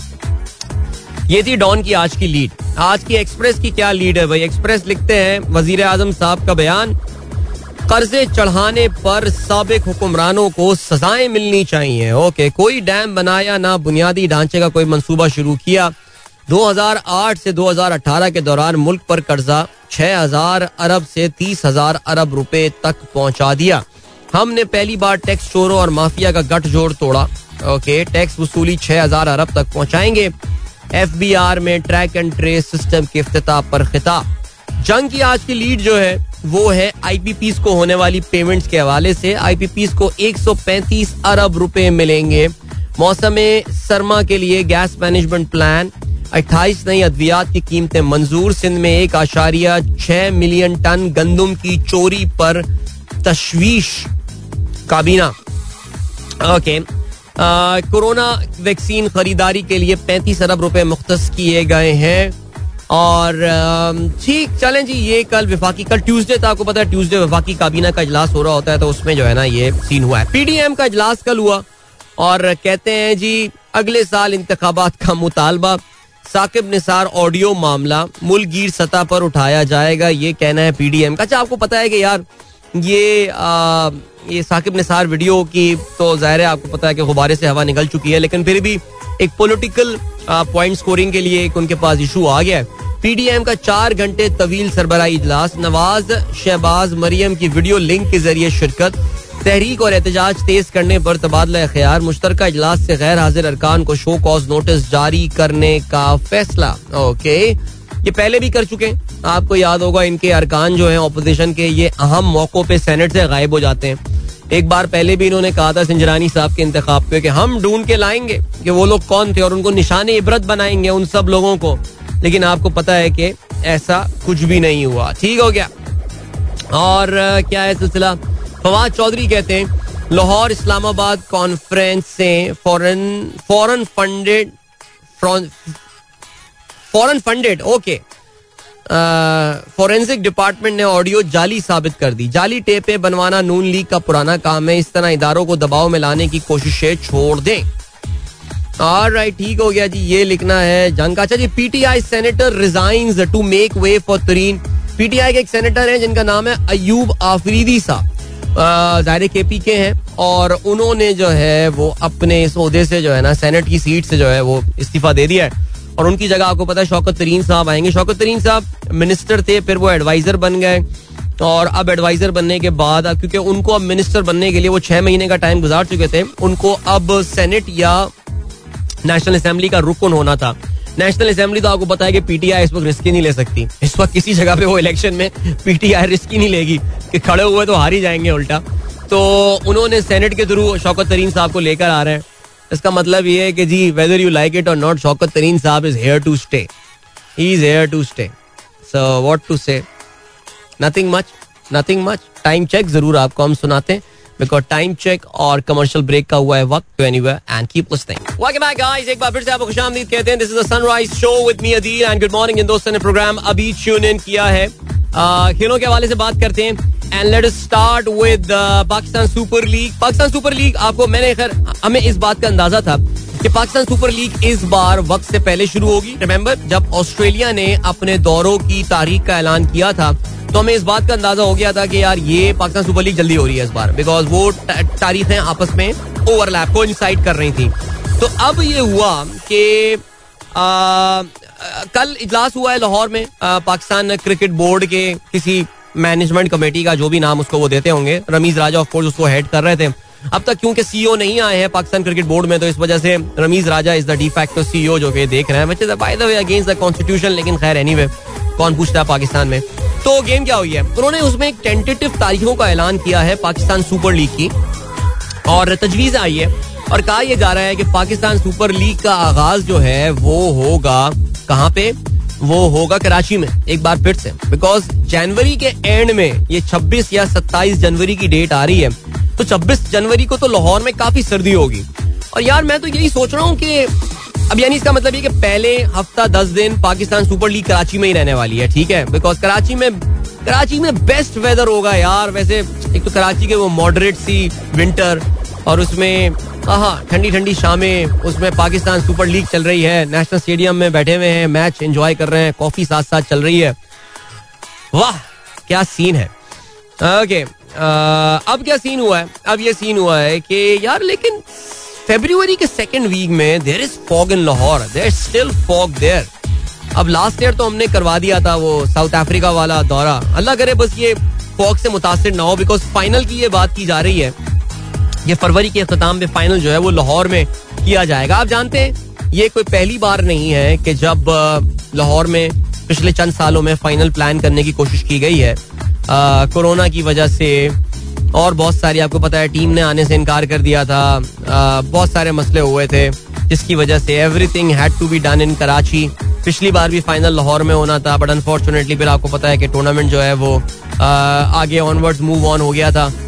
ये थी डॉन की आज की लीड. आज की एक्सप्रेस की क्या लीड है भाई? एक्सप्रेस लिखते हैं वजीर आजम साहब का बयान, कर्जे चढ़ाने पर साबिक हुक्मरानों को सजाएं मिलनी चाहिए. ओके, कोई डैम बनाया ना बुनियादी ढांचे का कोई मंसूबा शुरू किया. दो हज़ार आठ से दो हज़ार अठारह के दौरान मुल्क पर कर्जा छह हज़ार अरब से तीस हज़ार अरब रुपए तक पहुंचा दिया. हमने पहली बार टैक्स चोरों और माफिया का गठजोड़ तोड़ा. ओके, टैक्स वसूली छह हज़ार अरब तक पहुंचाएंगे. एफ बी आर में ट्रैक एंड ट्रेस सिस्टम के इफ्तिताह पर खिताब. जंग की आज की लीड जो है वो है आई पी पीज़ को होने वाली पेमेंट्स के हवाले से. आई पी पीज़ को एक सौ पैंतीस अरब रुपए मिलेंगे. मौसम सरमा के लिए गैस मैनेजमेंट प्लान. अट्ठाईस नई अद्वियात की कीमतें मंजूर. सिंध में एक आशारिया छह मिलियन टन गंदुम की चोरी पर तशवीश. काबीना. ओके, कोरोना वैक्सीन खरीदारी के लिए पैंतीस अरब रुपए मुख्तस किए गए हैं. और ठीक चलें जी. ये कल विफाकी, कल ट्यूसडे था, आपको पता है ट्यूसडे विफाकी काबीना का इजलास हो रहा होता है, तो उसमें जो है ना ये सीन हुआ है. पीडीएम का इजलास कल हुआ और कहते हैं जी अगले साल इंतखाबात का मुतालबा. साकिब निसार ऑडियो मामला मुल्कगीर सतह पर उठाया जाएगा, ये कहना है पीडीएम का. अच्छा, आपको पता है कि यार ये आ, ये साकिब निसार वीडियो की तो जाहिर है आपको पता है कि गुब्बारे से हवा निकल चुकी है, लेकिन फिर भी एक पॉलिटिकल पॉइंट स्कोरिंग के लिए एक उनके पास इशू आ गया है. पीडीएम का चार घंटे तवील सरबराही इजलास. नवाज, शहबाज, मरियम की वीडियो लिंक के जरिए शिरकत. तहरीक और एहतजाज तेज करने पर तबादला ख्यार. मुश्तरका इजलास से गैर हाजिर अरकान को शो कॉज नोटिस जारी करने का फैसला. ओके, ये पहले भी कर चुके हैं, आपको याद होगा. इनके अरकान जो हैं ऑपोजिशन के, ये अहम मौकों पे सेनेट से गायब हो जाते हैं. एक बार पहले भी इन्होंने कहा था सिंजरानी साहब के इंतखाब पे कि हम ढूंढ के लाएंगे कि वो लोग कौन थे और उनको निशाने इबरत बनाएंगे उन सब लोगों को. लेकिन आपको पता है कि ऐसा कुछ भी नहीं हुआ. ठीक हो गया. और क्या है सिलसिला? फवाद चौधरी कहते हैं लाहौर इस्लामाबाद कॉन्फ्रेंस से foreign foreign funded foreign funded okay forensic department ने ऑडियो जाली साबित कर दी. जाली टेपें बनवाना नून लीग का पुराना काम है. इस तरह इदारों को दबाव में लाने की कोशिशें छोड़ दें. ऑलराइट, ठीक हो गया जी. ये लिखना है जंग का. अच्छा जी, PTI senator resigns to make way for Tareen. PTI के एक सेनेटर हैं जिनका नाम है अयूब आफरीदी साहब, जाहिर केपी के हैं, और उन्होंने जो है वो अपने इस ओहदे से जो है ना सेनेट की सीट से जो है वो इस्तीफा दे दिया है. और उनकी जगह आपको पता है शौकत तरीन साहब आएंगे. शौकत तरीन साहब मिनिस्टर थे, फिर वो एडवाइजर बन गए, और अब एडवाइजर बनने के बाद क्योंकि उनको अब मिनिस्टर बनने के लिए वो छह महीने का टाइम गुजार चुके थे, उनको अब सेनेट या नेशनल असेंबली का रुकन होना था. नेशनल असेंबली तो आपको पता है कि पीटीआई इस वक्त रिस्क ही नहीं ले सकती. इस वक्त किसी जगह पे वो इलेक्शन में पीटीआई रिस्क ही नहीं लेगी कि खड़े हुए तो हार ही जाएंगे उल्टा. तो उन्होंने सेनेट के थ्रू शौकत तरीन साहब को लेकर आ रहे हैं. इसका मतलब ये है कि जी वेदर यू लाइक इट और नॉट, शौकत तरीन साहब is here to stay. He is here to stay. So what to say, nothing much nothing much. Time check जरूर आपको हम सुनाते हैं, बिकॉज टाइम चेक और कमर्शियल ब्रेक का हुआ है वक्त. To anywhere and keep listening. Welcome back guys, एक बार फिर से आपको खुशामदीद कहते हैं. This is the sunrise show with me Adeel and good morning. इन दोस्तों ने प्रोग्राम अभी ट्यून इन किया है. खेलों के हवाले से बात करते हैं and let us start with Pakistan Super League. Pakistan Super League, आपको मैंने खैर हमें इस बात का अंदाजा था कि पाकिस्तान सुपर लीग इस बार वक्त से पहले शुरू होगी. रिमेंबर जब ऑस्ट्रेलिया ने अपने दौरों की तारीख का ऐलान किया था तो हमें इस बात का अंदाजा हो गया था कि यार ये पाकिस्तान सुपर लीग जल्दी हो रही है इस बार, बिकॉज वो तारीखें आपस में ओवरलैप को इंसाइड कर रही थी. तो अब ये हुआ कि कल इजलास हुआ है लाहौर में पाकिस्तान क्रिकेट बोर्ड के किसी मैनेजमेंट कमेटी का जो भी नाम उसको वो देते होंगे, रमीज राजा ऑफ कोर्स उसको हेड कर रहे थे. अब तक क्योंकि सीईओ नहीं आए हैं पाकिस्तान क्रिकेट बोर्ड में, तो इस वजह से Ramiz Raja is the de facto CEO जो कि देख रहे हैं, which is by the way against the constitution. लेकिन खैर एनीवे, कौन पूछता है पाकिस्तान में. तो गेम क्या हुई है, उन्होंने उसमें एक टेंटेटिव तारीखों का ऐलान किया है पाकिस्तान सुपर लीग की, और तजवीज आई है और कहा यह जा रहा है कि पाकिस्तान सुपर लीग का आगाज जो है वो होगा कहाँ पे, वो होगा कराची में एक बार फिर से. बिकॉज जनवरी के एंड में ये छब्बीस या सत्ताईस जनवरी की डेट आ रही है, तो छब्बीस जनवरी को तो लाहौर में काफी सर्दी होगी. और यार मैं तो यही सोच रहा हूँ कि अब यानी इसका मतलब ये कि पहले हफ्ता दस दिन पाकिस्तान सुपर लीग कराची में ही रहने वाली है, ठीक है. बिकॉज कराची में कराची में बेस्ट वेदर होगा यार. वैसे एक तो कराची के वो मॉडरेट सी विंटर, और उसमें हाँ ठंडी ठंडी शामें, उसमें पाकिस्तान सुपर लीग चल रही है, नेशनल स्टेडियम में बैठे हुए हैं, मैच एंजॉय कर रहे हैं, कॉफी साथ साथ चल रही है. वाह क्या सीन है. ओके अब क्या सीन हुआ है, अब ये सीन हुआ है कि यार लेकिन फरवरी के सेकेंड वीक में there is fog in Lahore, there is still fog there. अब लास्ट ईयर तो हमने करवा दिया था वो साउथ अफ्रीका वाला दौरा. अल्लाह करे बस ये फॉग से मुतासिर ना हो, बिकॉज फाइनल की ये बात की जा रही है, ये फरवरी के अख्ताम में फाइनल जो है वो लाहौर में किया जाएगा. आप जानते हैं ये कोई पहली बार नहीं है कि जब लाहौर में पिछले चंद सालों में फाइनल प्लान करने की कोशिश की गई है. कोरोना की वजह से और बहुत सारी, आपको पता है टीम ने आने से इनकार कर दिया था, आ, बहुत सारे मसले हुए थे जिसकी वजह से everything had to be done in Karachi. पिछली बार भी फाइनल लाहौर में होना था, बट अनफॉर्चुनेटली फिर आपको पता है कि टूर्नामेंट जो है वो आ, आगे ऑनवर्ड्स मूव ऑन हो गया था.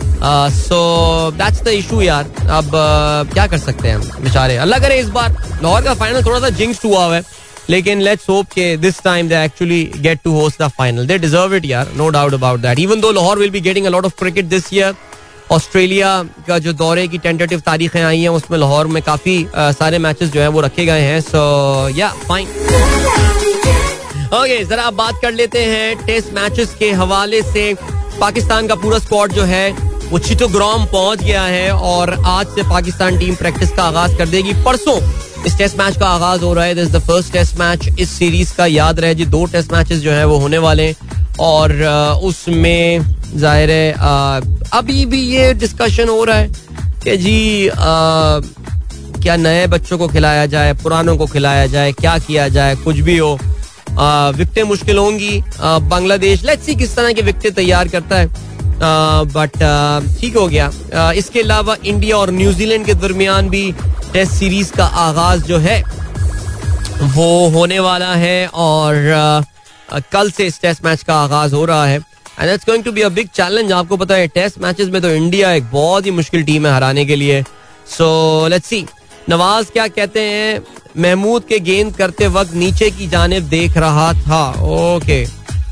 सो दैट्स द इशू यार. अब uh, क्या कर सकते हैं हम बेचारे. अल्लाह करे इस बार लाहौर का फाइनल थोड़ा सा जिंक्स हुआ है, लेकिन लेट्स होप कि this time they actually get to host the final. They deserve it यार, no doubt about that. Even though Lahore will be getting a lot of cricket this year. Australia का जो दौरे की टेंटेटिव तारीखें आई हैं उसमें लाहौर में काफी uh, सारे मैचेस जो हैं वो रखे गए हैं. सो या फाइन. ओके जरा आप बात कर लेते हैं टेस्ट मैचेस के हवाले से. पाकिस्तान का पूरा स्क्वाड जो है वो चिटोग्राम पहुंच गया है और आज से पाकिस्तान टीम प्रैक्टिस का आगाज कर देगी. परसों इस टेस्ट मैच का आगाज हो रहा है. This is the first test match इस सीरीज का. याद रहे जी दो टेस्ट मैचेस जो है वो होने वाले हैं, और उसमें जाहिर है अभी भी ये डिस्कशन हो रहा है कि जी आ, क्या नए बच्चों को खिलाया जाए, पुरानों को खिलाया जाए, क्या किया जाए. कुछ भी हो, विकेटें मुश्किल होंगी. बांग्लादेश लेट्स सी किस तरह की विकेटें तैयार करता है, बट ठीक हो गया. uh, इसके अलावा इंडिया और न्यूजीलैंड के दरमियान भी टेस्ट सीरीज का आगाज जो है वो होने वाला है, और uh, कल से इस टेस्ट मैच का आगाज हो रहा है. And it's going to be a big challenge. आपको पता है टेस्ट मैचेस में तो इंडिया एक बहुत ही मुश्किल टीम है हराने के लिए. So let's see. नवाज क्या कहते हैं, महमूद के गेंद करते वक्त नीचे की जानिब देख रहा था. ओके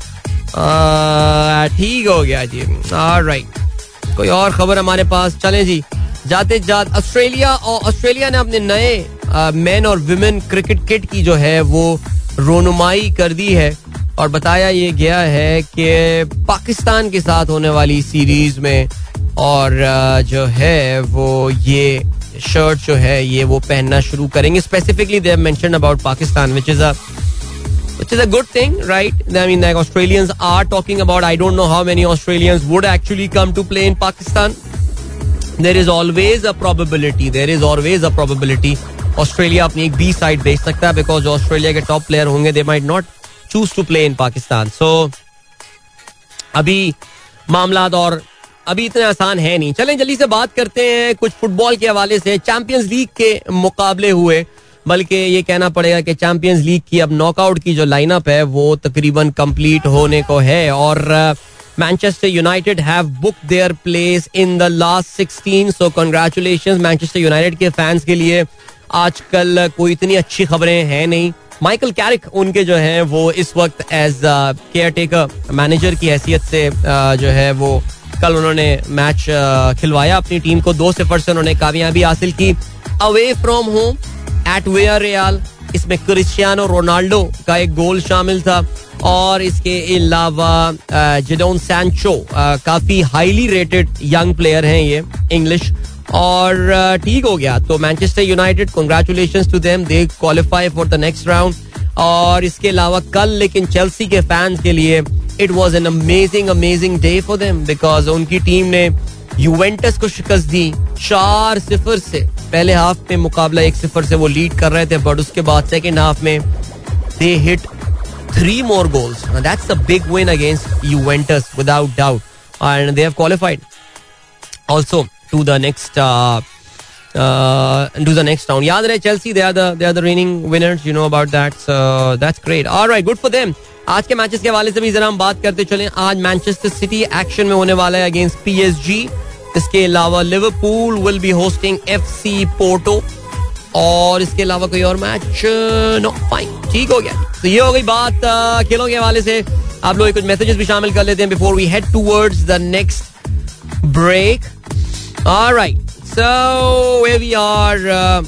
ठीक हो गया जी. ऑलराइट, कोई और खबर हमारे पास. चलें जी जाते जाते ऑस्ट्रेलिया और ऑस्ट्रेलिया ने अपने नए मेन और विमेन क्रिकेट किट की जो है वो रोनुमाई कर दी है, और बताया ये गया है कि पाकिस्तान के साथ होने वाली सीरीज में और जो है वो ये शर्ट जो है ये वो पहनना शुरू करेंगे. Specifically they have mentioned about Pakistan, which is a which is a good thing, right? I mean, like Australians are talking about, I don't know how many Australians would actually come to play in Pakistan. There is always a probability, there is always a probability Australia अपनी एक B side भेज सकता है, because जो Australia के top player होंगे they might not choose to play in Pakistan. So अभी मामलात और अभी इतने आसान है नहीं. चलें जल्दी से बात करते हैं कुछ फुटबॉल के हवाले से. चैंपियंस लीग के मुकाबले हुए, बल्कि ये कहना पड़ेगा कि चैंपियंस लीग की अब नॉकआउट की जो लाइनअप है वो तकरीबन कंप्लीट होने को है, और Manchester United have booked their place in the last sixteen. So congratulations Manchester United के फैंस के लिए. आजकल कोई इतनी अच्छी खबरें हैं नहीं. माइकल कैरिक उनके जो हैं वो इस वक्त एज केयर टेकर मैनेजर की हैसियत से जो है वो कल उन्होंने मैच खिलवाया अपनी टीम को. दो सिफर से उन्होंने कामयाबी हासिल की away from home at Villarreal. इसमें क्रिस्टियानो रोनाल्डो का एक गोल शामिल था, और इसके अलावा जिडोन सैंचो काफी हाईली रेटेड यंग प्लेयर हैं ये इंग्लिश, और ठीक हो गया. तो Manchester United congratulations to them, they qualify for the next round. और इसके अलावा कल लेकिन चेल्सी के फैंस के लिए it was an amazing amazing day for them because उनकी टीम ने यूवेंटस को शिकस्त दी चार सिफर से. पहले हाफ में मुकाबला एक सिफर से वो लीड कर रहे थे, बट उसके बाद सेकेंड हाफ में they hit three more goals. Now that's a big win against Juventus without doubt, and they have qualified also to the next uh, uh, to the next round. याद रहे Chelsea, they are the they are the reigning winners. You know about that, so that's great. All right, good for them. आज के मैचेस के हवाले से भी जरा हम बात करते चलें. आज मैनचेस्टर सिटी एक्शन में होने वाला है अगेंस्ट पीएसजी. इसके अलावा Liverpool will be hosting FC Porto, और इसके अलावा कोई और मैच नो फाइन, ठीक हो गया. तो ये हो गई बात खेलों के हवाले से. आप लोग कुछ मैसेजेस भी शामिल कर लेते हैं before we head towards the next break. Alright, so here we are.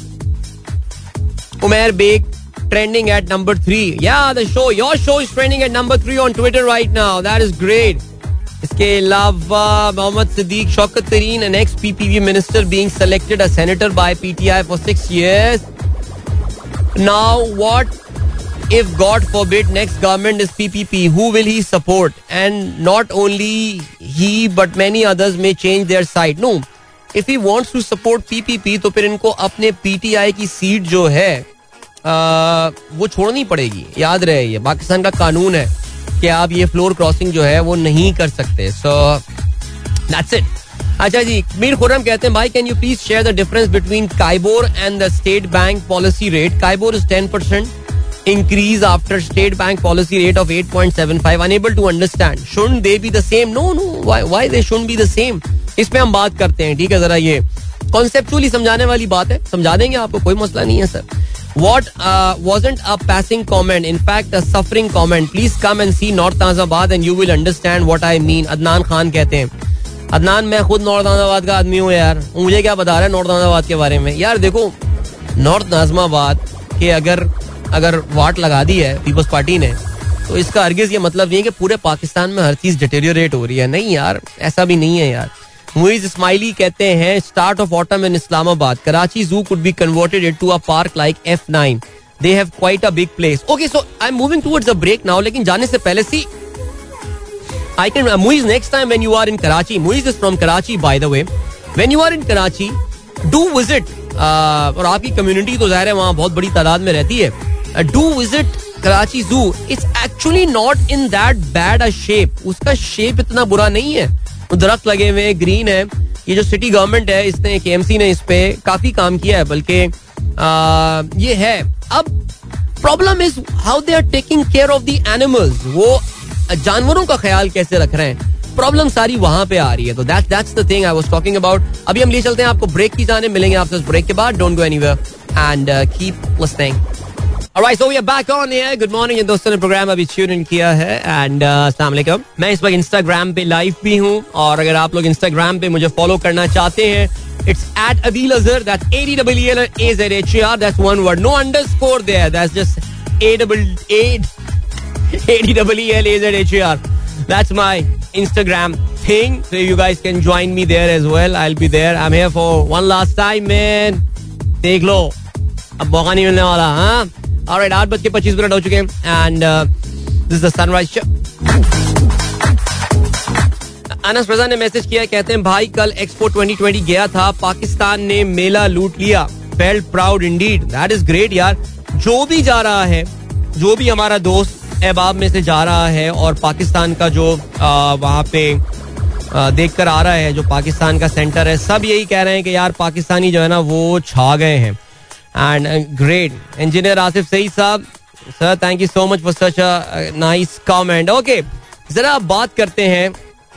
Umar Baig trending at number three. Yeah, the show, your show is trending at number three on Twitter right now. That is great. इसके अलावा मोहम्मद सिद्दीक शौकत तरीन, an ex P P P minister being selected as senator by P T I for six years. Now what if God forbid next government is P P P? Who will he support? And not only he but many others may change their side. No, if he wants to support P P P तो फिर इनको अपने P T I की सीट जो है आ, वो छोड़नी पड़ेगी. याद रहे, ये पाकिस्तान का कानून है कि आप ये फ्लोर क्रॉसिंग जो है वो नहीं कर सकते. So that's it. अच्छा जी, मीर खुर्रम कहते हैं भाई can you please share the difference between KIBOR and the state bank policy rate. KIBOR is ten percent increase after state bank policy rate of eight point seven five. Unable to understand. Shouldn't they be the same? No, no. Why, why they shouldn't be the same? इस पे हम बात करते हैं, ठीक है. जरा ये कॉन्सेप्चुअली समझाने वाली बात है, समझा देंगे आपको, कोई मसला नहीं है sir. What uh, wasn't a passing comment, in fact a suffering comment. Please come and see North Nazabad and you will understand what I mean. Adnan Khan कहते हैं. अदनान, मैं खुद नॉर्थ नाज़ाबाद का आदमी हूँ यार, मुझे क्या बता रहा है नॉर्थ नाज़ाबाद के बारे में. यार देखो, नॉर्थ नाज़माबाद के अगर अगर वाट लगा दी है पीपल्स पार्टी ने, तो इसका हरगिज़ ये मतलब नहीं है कि पूरे पाकिस्तान में हर चीज़ डिटेरियोरेट हो रही है. नहीं यार, ऐसा भी नहीं है यार. मुइज इस्माइली कहते हैं start off autumn in Islamabad, Karachi zoo could be converted into a park like F nine. They have quite a big place. Okay, so I am moving towards a break now. लेकिन जाने से पहले see I can Muiz next time when you are in Karachi, Muiz is from Karachi by the way, when you are in Karachi do visit, और आपकी कम्युनिटी तो जाहिर है वहाँ बहुत बड़ी तादाद में रहती है, do visit Karachi zoo. It's actually not in that bad a shape. उसका शेप इतना बुरा नहीं है, दरख्त लगे हुए ग्रीन है. ये जो सिटी गवर्नमेंट है, इसने केएमसी ने इस पे काफी काम किया है, बल्कि ये है. अब problem is how they are taking care of the animals. वो जानवरों का ख्याल कैसे रख रहे हैं, प्रॉब्लम सारी वहां पे आ रही है. तो that's that's the thing I was talking about. अभी हम ले चलते हैं आपको ब्रेक की जाने, मिलेंगे आपसे ब्रेक के बाद. Don't go anywhere and keep listening. Alright, so we are back on here. Good morning, ये दोस्तों ने प्रोग्राम अभी ट्यून इन किया है एंड अस्सलाम वालेकुम. मैं इस वक्त इंस्टाग्राम पे लाइव भी हूँ, और अगर आप लोग इंस्टाग्राम पे मुझे फॉलो करना चाहते हैं, it's at Adil Azhar. That's A D W E L A Z H A R. That's one word. No underscore there. That's just A double A A D W E L A Z H A R. That's my Instagram thing. So you guys can join me there as well. I'll be there. I'm here for one last time, man. देख लो, अब मौका नहीं मिलने वाला. हाँ, ऑलराइट, आठ बज के पच्चीस मिनट हो चुके हैं and this is the sunrise show. Anas Raza ने मैसेज किया, कहते हैं भाई कल एक्सपो ट्वेंटी ट्वेंटी गया था, पाकिस्तान ने मेला लूट लिया, felt proud indeed. That is great यार. जो भी जा रहा है, जो भी हमारा दोस्त अहबाब में से जा रहा है और पाकिस्तान का जो वहाँ पे देख कर आ रहा है, जो पाकिस्तान का सेंटर है, सब यही कह रहे हैं कि यार पाकिस्तानी जो है ना वो छा गए हैं. And uh, great. Engineer Asif Saeed साहब, sir, thank you so much for such a uh, nice comment. Okay, जरा बात करते हैं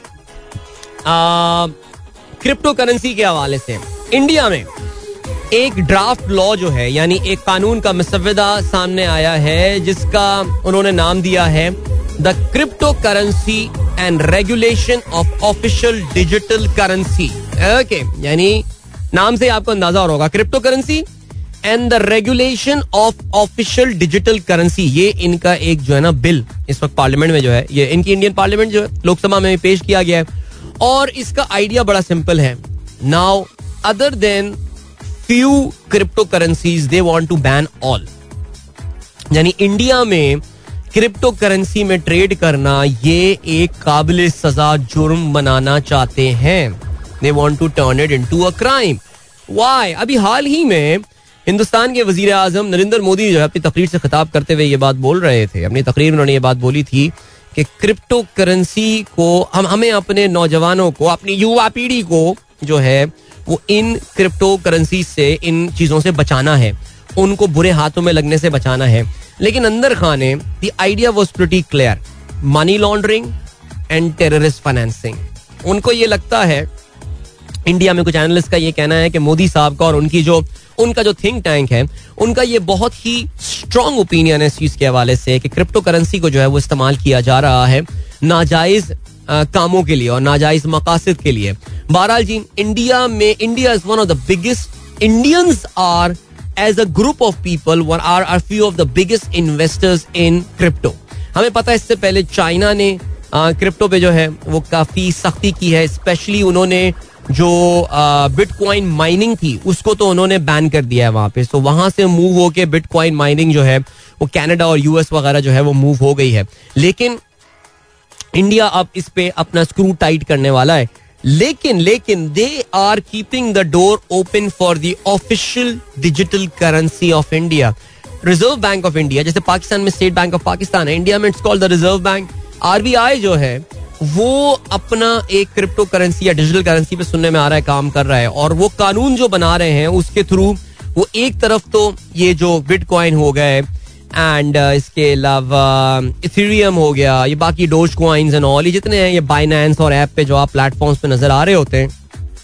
क्रिप्टो करेंसी के हवाले से. इंडिया में एक ड्राफ्ट लॉ जो है, यानी एक कानून का मसवदा सामने आया है, जिसका उन्होंने नाम दिया है the crypto currency and regulation of official digital currency. Okay, यानी नाम से आपको अंदाजा हो होगा, crypto currency and the regulation of official digital currency. ये इनका एक जो है ना बिल इस वक्त पार्लियामेंट में जो है, ये इनकी इंडियन पार्लियामेंट जो है लोकसभा में पेश किया गया है, और इसका आइडिया बड़ा सिंपल है. Now other than few crypto currencies they want to ban all. यानी इंडिया में क्रिप्टो करेंसी में ट्रेड करना ये एक काबिल सजा जुर्म बनाना चाहते हैं. They want to turn it into a crime. Why? अभी हाल ही में हिंदुस्तान के वजीर आजम नरेंद्र मोदी जो है अपनी तकरीर से खिताब करते हुए ये बात बोल रहे थे. अपनी तकरीर में उन्होंने ये बात बोली थी कि क्रिप्टो करेंसी को हम हमें अपने नौजवानों को, अपनी युवा पीढ़ी को जो है वो इन क्रिप्टो करेंसी से, इन चीज़ों से बचाना है, उनको बुरे हाथों में लगने से बचाना है. लेकिन अंदर खाने the idea was pretty clear. Money laundering and terrorist financing. उनको ये लगता है, इंडिया में कुछ एनालिस्ट का ये कहना है कि मोदी साहब का और उनकी जो उनका जो थिंक टैंक है, उनका ये बहुत ही स्ट्रॉन्ग ओपिनियन है इस चीज के हवाले से कि क्रिप्टो करेंसी को जो है वो इस्तेमाल किया जा रहा है नाजायज कामों के लिए और नाजायज मकासद के लिए. बहरहाल जी, इंडिया में India is one of the biggest, Indians are as a group of people one are are few of the biggest investors in crypto. हमें पता है इससे पहले चाइना ने क्रिप्टो पे जो है वो काफी सख्ती की है. स्पेशली उन्होंने जो बिटकॉइन माइनिंग थी उसको तो उन्होंने बैन कर दिया है वहां पे. तो वहां से मूव होके बिटकॉइन माइनिंग जो है वो कनाडा और यूएस वगैरह जो है वो मूव हो गई है. लेकिन इंडिया अब इस पे अपना स्क्रू टाइट करने वाला है. लेकिन लेकिन they are keeping the door open for the official digital currency of India. Reserve bank of India, जैसे पाकिस्तान में स्टेट बैंक ऑफ पाकिस्तान है, इंडिया में it's called the reserve bank. RBI जो है वो अपना एक क्रिप्टो करेंसी या डिजिटल करेंसी पे सुनने में आ रहा है काम कर रहा है. और वो कानून जो बना रहे हैं उसके थ्रू वो एक तरफ तो ये जो बिटकॉइन हो गए एंड uh, इसके अलावा इथेरियम हो गया, ये बाकी डोज कॉइन्स एंड ऑल, ये जितने हैं, ये बाइनेंस और ऐप पे जो आप प्लेटफॉर्म्स पे नजर आ रहे होते हैं,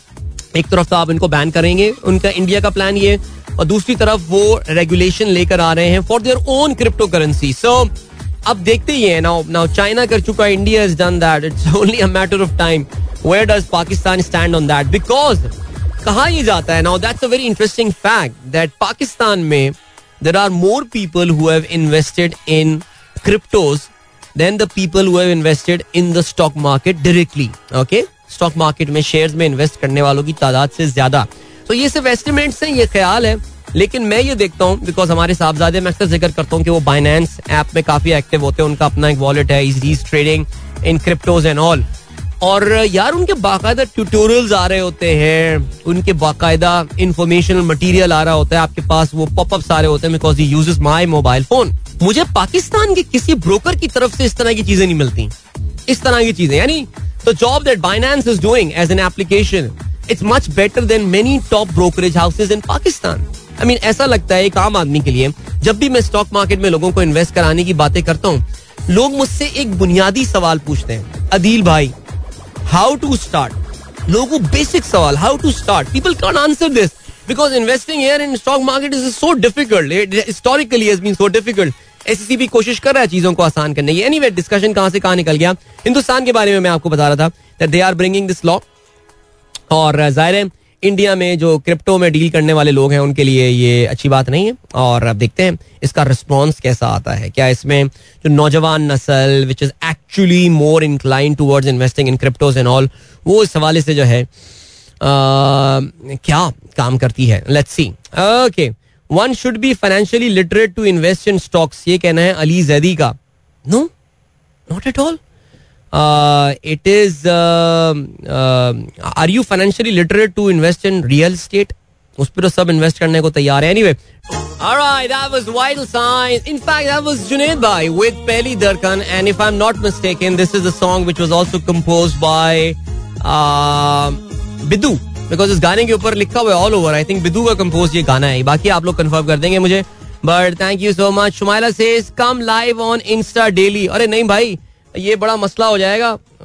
एक तरफ तो आप इनको बैन करेंगे, उनका इंडिया का प्लान ये, और दूसरी तरफ वो रेगुलेशन लेकर आ रहे हैं for their own crypto currency. So अब देखते ही है. नाउ नाउ चाइना कर चुका है, India has done that. It's only a matter of time. Where does Pakistan stand on that? Because कहा ये जाता है, now that's a very interesting fact, that Pakistan में there are more people who have invested in cryptos than the people who have invested in the stock market directly. Okay? Stock market में shares में invest करने वालों की तादाद से ज्यादा. तो ये सिर्फ estimates हैं, ये ख्याल है. लेकिन मैं ये देखता हूँ, बिकॉज हमारे साहबजादे में अक्सर जिक्र करता हूँ कि वो बाइनेंस ऐप में काफी एक्टिव होते हैं, उनका अपना एक वॉलेट है, is trading in cryptos and all. और यार उनके बाकायदा ट्यूटोरियल्स आ रहे होते हैं, उनके बाकायदा इंफॉर्मेशनल मटेरियल आ रहा होता है आपके पास, वो पॉपअप्स आ रहे होते हैं because he uses my mobile phone. मुझे पाकिस्तान के किसी ब्रोकर की तरफ से इस तरह की चीजें नहीं मिलती, इस तरह की चीजें. यानी the job that Binance is doing as an application, it's much better than many top brokerage houses in Pakistan. I mean ऐसा लगता है एक आम आदमी के लिए, जब भी मैं स्टॉक मार्केट में लोगों को इन्वेस्ट कराने की बातें करता हूँ, लोग मुझसे एक बुनियादी सवाल पूछते हैं, अदील भाई हाउ टू स्टार्ट. लोगों बेसिक सवाल, how to start. People can't answer this because investing here in stock market is so difficult. It historically has been so difficult. SEC भी कोशिश कर रहा है चीजों को आसान करने की. एनीवे, डिस्कशन कहां से कहां निकल गया. हिंदुस्तान के बारे में मैं आपको बता रहा था that they are bringing this law. और जाहिर है इंडिया में जो क्रिप्टो में डील करने वाले लोग हैं उनके लिए ये अच्छी बात नहीं है. और अब देखते हैं इसका रिस्पॉन्स कैसा आता है. क्या इसमें जो नौजवान नस्ल which is actually more incline towards investing in cryptos and all, वो इस हवाले से जो है आ, क्या काम करती है. Let's see. Okay, one should be financially literate to invest in stocks, ये कहना है अली जैदी का. No, not at all. Uh, it is uh, uh, are you financially literate to invest in real estate? उस पर तो सब इन्वेस्ट करने को तैयार है. Anyway, alright, that was Vital Signs. In fact, that was Junaid Bhai with Pehli Dharkan, and if I'm not mistaken, this is a song which was also composed by uh, Biddu, because इस गाने के ऊपर लिखा हुआ है all over. I think Biddu का कंपोज ये गाना है. बाकी आप लोग कंफर्म कर देंगे मुझे. But thank you so much. Shumaila says come live on Insta daily. अरे नहीं भाई, ये बड़ा मसला हो जाएगा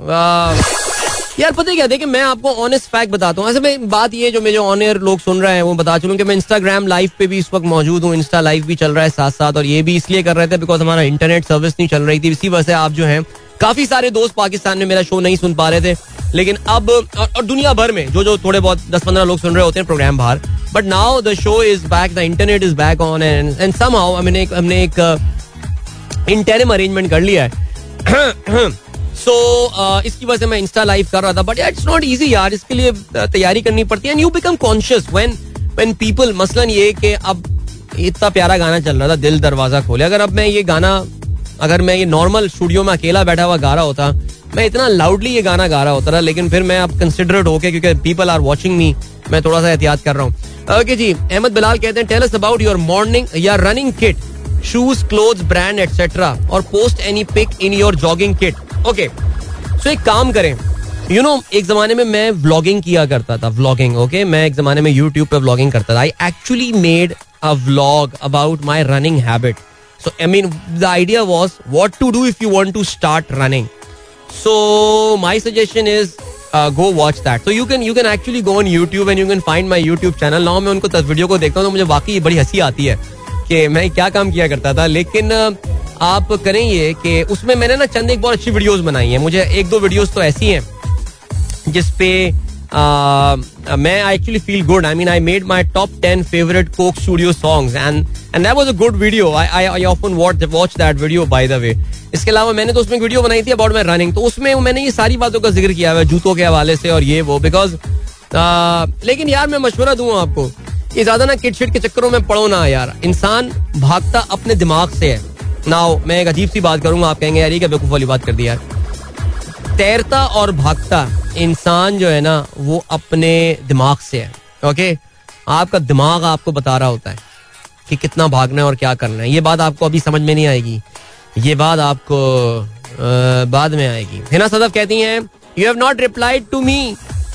यार. पता है क्या, देखिए मैं आपको ऑनेस्ट फैक्ट बताता हूँ. ऐसे में बात ये, जो मेरे ऑन एयर लोग सुन रहे हैं वो बता चलूं कि मैं इंस्टाग्राम लाइव पे भी इस वक्त मौजूद हूँ. इंस्टा लाइव भी चल रहा है साथ साथ, और ये भी इसलिए कर रहे थे बिकॉज हमारा इंटरनेट सर्विस नहीं चल रही थी. इसी वजह से आप जो है काफी सारे दोस्त पाकिस्तान में मेरा शो नहीं सुन पा रहे थे. लेकिन अब और, और दुनिया भर में जो जो थोड़े बहुत दस पंद्रह लोग सुन रहे होते हैं प्रोग्राम बाहर, but now the show is back, the internet is back on, and somehow हमने एक हमने एक इंटरिम अरेंजमेंट कर लिया है. सो so, uh, इसकी वजह से मैं इंस्टा लाइव कर रहा था. बट इट्स नॉट इजी यार, इसके लिए तैयारी करनी पड़ती है. And you become conscious when when people, मसलन ये कि अब इतना प्यारा गाना चल रहा था, दिल दरवाजा खोले, अगर अब मैं ये गाना अगर मैं ये नॉर्मल स्टूडियो में अकेला बैठा हुआ गा रहा होता, मैं इतना लाउडली ये गाना गा रहा होता था, लेकिन फिर मैं अब कंसिडरेट होके, क्योंकि पीपल आर वाचिंग मी, मैं थोड़ा सा एहतियात कर रहा हूँ. ओके जी, अहमद बिलाल कहते हैं tell us about your morning या running kit, shoes, clothes, brand etcetera, और post any pic in your jogging kit. Okay, so एक काम करें, यू नो एक जमाने में मैं व्लॉगिंग किया करता था, व्लॉगिंग. ओके, मैं एक जमाने में यूट्यूब पे व्लॉगिंग करता था. I actually made a vlog about my running habit. So I mean, the idea was what to do if you want to start running. So my suggestion is uh, go watch that. So you can you can actually go on YouTube and you can find my YouTube channel. Now मैं उनको दस वीडियो को देखता हूँ तो मुझे वाकई बड़ी हंसी आती है कि मैं क्या काम किया करता था. लेकिन आप करें ये कि उसमें मैंने ना चंद एक बहुत अच्छी वीडियोस बनाई हैं. मुझे एक दो वीडियोस तो ऐसी हैं जिसपे uh, मैं I actually feel good. I mean I made my top ten favourite Coke Studio songs and and that was a good video. I I often watch that video by the way. इसके अलावा मैंने तो उसमें वीडियो बनाई थी अबाउट माई रनिंग, तो उसमें मैंने ये सारी बातों का जिक्र किया हुआ है जूतों के हवाले से और ये वो, बिकॉज uh, लेकिन यार मैं मशवरा दूंगा आपको, ये ज्यादा ना किट शिट के चक्करों में पड़ो ना यार. इंसान भागता अपने दिमाग से है. नाउ मैं एक अजीब सी बात करूंगा, आप कहेंगे यार ये क्या बेवकूफ वाली बात कर दी यार. तैरता और भागता इंसान जो है ना वो अपने दिमाग से है. ओके, आपका दिमाग आपको बता रहा होता है कि कितना भागना है और क्या करना है. ये बात आपको अभी समझ में नहीं आएगी, ये बात आपको आ, बाद में आएगी. हिना सदफ कहती हैं you have not replied to me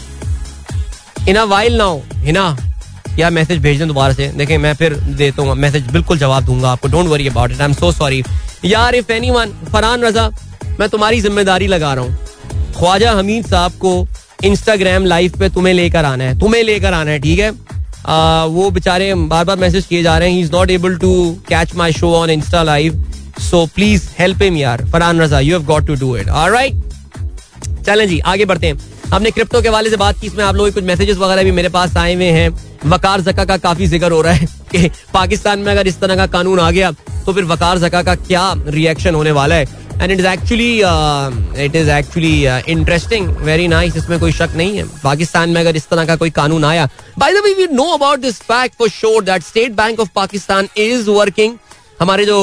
in a while now. Hina या मैसेज भेज दें दोबारा से, देखें मैं फिर देता हूँ मैसेज, बिल्कुल जवाब दूंगा आपको, don't worry about it, I am so sorry यार. इफ एनीवन, फरहान रजा, मैं तुम्हारी जिम्मेदारी लगा रहा हूँ. ख्वाजा हमीद साहब को इंस्टाग्राम लाइव पे तुम्हें लेकर आना है, तुम्हें लेकर आना है, ठीक है. आ, वो बेचारे बार बार मैसेज किए जा रहे हैं, he is not able to catch my show on insta live, so please help him यार. Farhan Raza, you have got to do it. Alright, चलें जी आगे बढ़ते हैं. हमने क्रिप्टो के वाले से बात की, इसमें आप लोगों के कुछ मैसेजेस वगैरह भी मेरे पास आए हुए हैं. वकार ज़का का काफी जिक्र हो रहा है कि पाकिस्तान में अगर इस तरह का कानून आ गया तो फिर वकार ज़का का क्या रिएक्शन होने वाला है. And it is actually it is actually interesting, very nice, इसमें कोई शक नहीं है. पाकिस्तान में अगर इस तरह का कोई कानून आया, by the way we know about this fact for sure that state bank of Pakistan is working. हमारे जो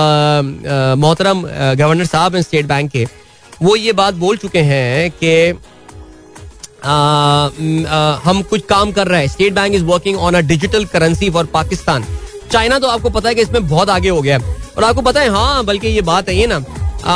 मोहतरम गवर्नर साहब हैं स्टेट बैंक के, वो ये बात बोल चुके हैं कि Uh, uh, हम कुछ काम कर रहे हैं. State bank is working on a digital currency for Pakistan. China तो आपको पता है कि इसमें बहुत आगे हो गया है, और आपको पता है, हाँ बल्कि ये बात है ये ना,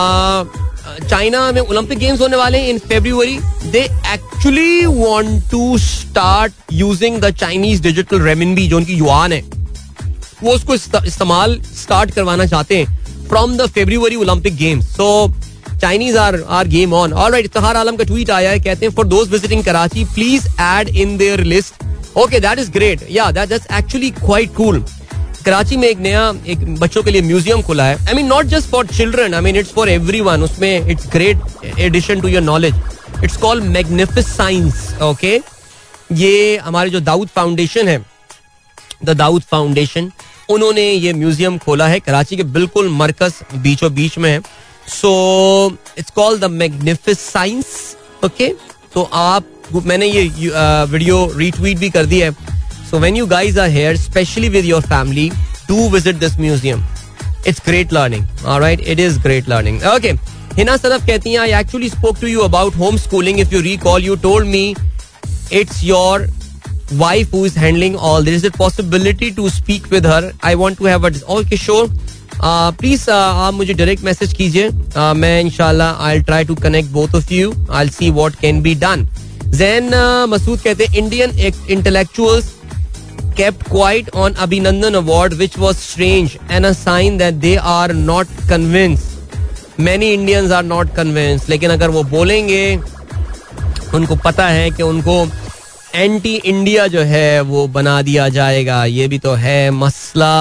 चाइना में ओलंपिक गेम्स होने वाले हैं in February. They actually want to start using the Chinese digital renminbi, जो उनकी युआन है, वो उसको इस्तेमाल स्टार्ट करवाना चाहते हैं from the February Olympic games. So Chinese are are game on. All right, Iftikhar Alam का ट्वीट आया है, कहते हैं for those visiting Karachi, please add in their list. Okay, that is great. Yeah, that that's actually quite cool. Karachi में एक नया एक बच्चों के लिए म्यूजियम खुला है. I mean not just for children. I mean it's for everyone. उसमें it's great addition to your knowledge. It's called Magnificence. Okay, ये हमारे जो दाऊद फाउंडेशन है, द दाऊद फाउंडेशन, उन्होंने ये म्यूजियम खोला है कराची के बिल्कुल मरकज बीचों बीच में है. So it's called the Magnificence. Okay, तो आप, मैंने ये वीडियो रीट्वीट भी कर दिया है. So when you guys are here, especially with your family, do visit this museum. It's great learning. All right, it is great learning. Okay, Hina Sadaf कहती हैं I actually spoke to you about homeschooling. If you recall, you told me it's your wife who is handling all this. Is it possibility to speak with her? I want to have a okay sure. Please आप मुझे डायरेक्ट मैसेज कीजिए, मैं इंशाल्लाह I will try to connect both of you. I will see what can be done. Zain Masood कहते हैं Indian intellectuals kept quiet on Abhinandan Award, which was strange and a sign that they are not convinced. Many Indians are not convinced. लेकिन अगर वो बोलेंगे, उनको पता है कि उनको एंटी इंडिया जो है वो बना दिया जाएगा. ये भी तो है मसला.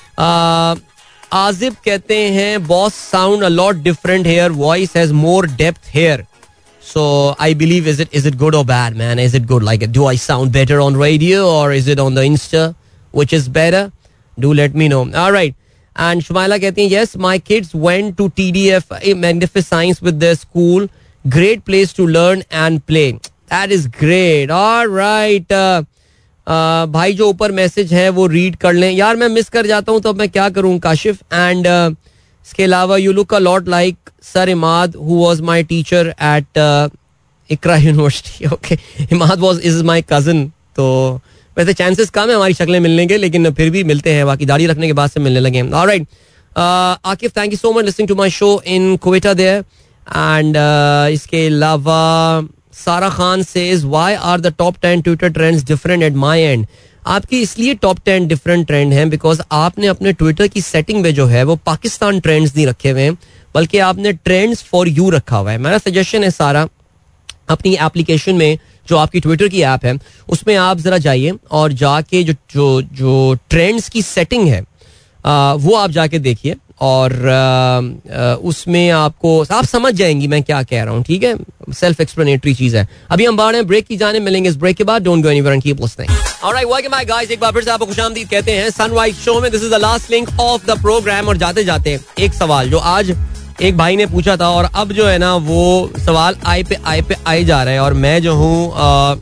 आजिब कहते हैं boss sound a lot different here, voice has more depth here. So I believe, is it is it good or bad, man? Is it good? Like, do I sound better on radio or is it on the Insta, which is better? Do let me know. All right. And Shumaila कहती हैं yes, my kids went to T D F Magnificence with their school. Great place to learn and play. That is great. All right. Uh, uh, भाई जो ऊपर मैसेज है वो रीड कर लें. यार मैं मिस कर जाता हूँ तो अब मैं क्या करूँ काशिफ. एंड इसके अलावा you look a lot like sir Imad who was my teacher at Iqra university. Okay, Imad was is my cousin. तो वैसे चांसेस कम है हमारी शक्लें मिलने के, लेकिन फिर भी मिलते हैं. बाकी दाढ़ी रखने के बाद से मिलने लगे. Alright Akif, thank you so much listening to my show in Quetta there. And इसके अलावा Sara Khan says why are the top ten Twitter trends different at my end. आपकी इसलिए टॉप टेन डिफरेंट ट्रेंड हैं बिकॉज आपने अपने ट्विटर की सेटिंग में जो है वो पाकिस्तान ट्रेंड्स नहीं रखे हुए हैं, बल्कि आपने ट्रेंड्स फॉर यू रखा हुआ है. मेरा सजेशन है सारा, अपनी एप्लीकेशन में जो आपकी ट्विटर की ऐप है उसमें आप जरा जाइए और जाके जो जो जो ट्रेंड्स की सेटिंग है आ, वो आप जाके देखिए और आ, आ, उसमें आपको आप समझ जाएंगी मैं क्या कह रहा हूँ. ठीक है, सेल्फ एक्सप्लेनेटरी चीज है. अभी हम बाहर हैं, ब्रेक की जाने मिलेंगे. इस ब्रेक के बाद don't go anywhere and keep listening. Alright, welcome back guys. एक बार फिर से आपको खुशामदीद कहते हैं सनराइज शो में. This is the last link of the programme. और जाते जाते एक सवाल जो आज एक भाई ने पूछा था और अब जो है ना वो सवाल आए पे आए पे आए जा रहा है और मैं जो हूँ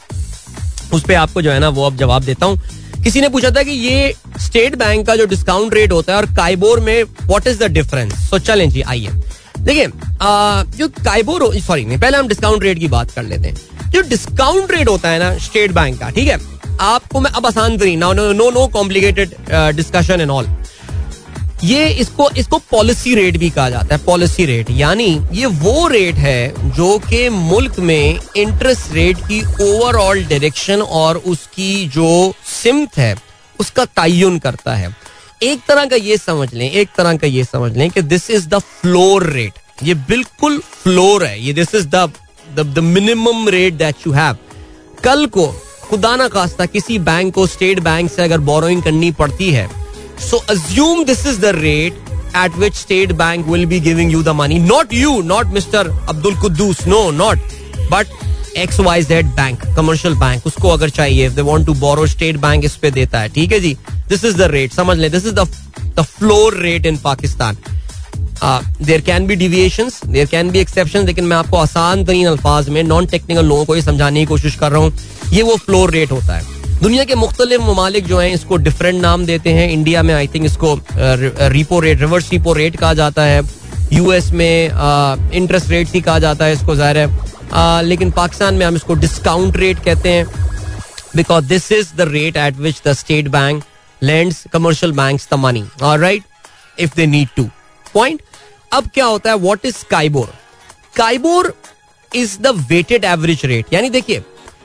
उस पे आपको जो है ना वो अब जवाब देता हूँ. किसी ने पूछा था कि ये स्टेट बैंक का जो डिस्काउंट रेट होता है और काइबोर में what is the difference. So चलें जी, आइए देखिए जो काइबोर, सॉरी नहीं, पहले हम डिस्काउंट रेट की बात कर लेते हैं. जो डिस्काउंट रेट होता है ना स्टेट बैंक का, ठीक है, आपको मैं अब आसान तरीन, no no no complicated discussion and all, ये इसको इसको पॉलिसी रेट भी कहा जाता है. पॉलिसी रेट यानी ये वो रेट है जो कि मुल्क में इंटरेस्ट रेट की ओवरऑल डायरेक्शन और उसकी जो सिमत है उसका तयन करता है. एक तरह का ये समझ लें एक तरह का ये समझ लें कि this is the floor rate. ये बिल्कुल फ्लोर है. ये this is the the minimum rate that you have. कल को खुदा ना खास्ता किसी बैंक को स्टेट बैंक से अगर बोरोइंग करनी पड़ती है, so assume this is the rate at which state bank will be giving you the money. Not you, not Mister Abdul Quddus, no, not, but X Y Z bank, commercial bank. उसको अगर चाहिए, if they want to borrow, state bank इस पे देता है. ठीक है जी, this is the rate. समझ लें, this is the the floor rate in Pakistan. Uh, there can be deviations, there can be exceptions, लेकिन मैं आपको आसान तरीन अल्फाज में नॉन टेक्निकल लोगों को ये समझाने की कोशिश कर रहा हूँ. ये वो फ्लोर रेट होता है. दुनिया के मुख्तलिफ ममालिक जो हैं इसको डिफरेंट नाम देते हैं. इंडिया में आई थिंक इसको repo rate, reverse repo rate कहा जाता है. यूएस में इंटरेस्ट रेट ही कहा जाता है इसको, जाहिर है. uh, लेकिन पाकिस्तान में हम इसको डिस्काउंट रेट कहते हैं because this is the rate at which the state bank lends commercial banks the money, alright, if they need to. Point. अब क्या होता है, what is KIBOR? KIBOR is the weighted average rate. यानी देखिए,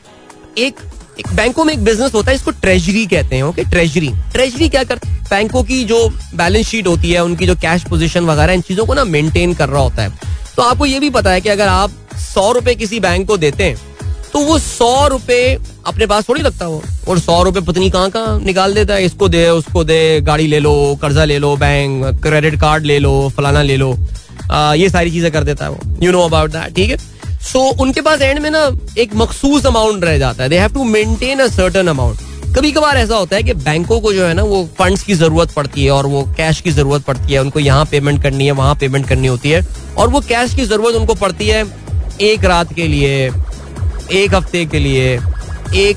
एक एक बैंकों में एक बिजनेस होता है, इसको ट्रेजरी कहते हैं. ओके, ट्रेजरी ट्रेजरी क्या करते हैं, बैंकों की जो बैलेंस शीट होती है, उनकी जो कैश पोजीशन वगैरह, इन चीजों को ना मेंटेन कर रहा होता है. तो आपको ये भी पता है कि अगर आप सौ रुपए किसी बैंक को देते हैं तो वो सौ रुपए अपने पास थोड़ी रखता हो और सौ रुपए पत्नी कहाँ कहाँ निकाल देता है. इसको दे, उसको दे, गाड़ी ले लो, कर्जा ले लो, बैंक क्रेडिट कार्ड ले लो, फलाना ले लो, आ, ये सारी चीजें कर देता है वो. You know about that. ठीक है, सो so, उनके पास एंड में ना एक मखसूस अमाउंट रह जाता है. They have to maintain a certain amount. कभी कभार ऐसा होता है कि बैंकों को जो है ना वो फंड्स की जरूरत पड़ती है और वो कैश की जरूरत पड़ती है. उनको यहाँ पेमेंट करनी है, वहां पेमेंट करनी होती है, और वो कैश की जरूरत उनको पड़ती है एक रात के लिए, एक हफ्ते के लिए, एक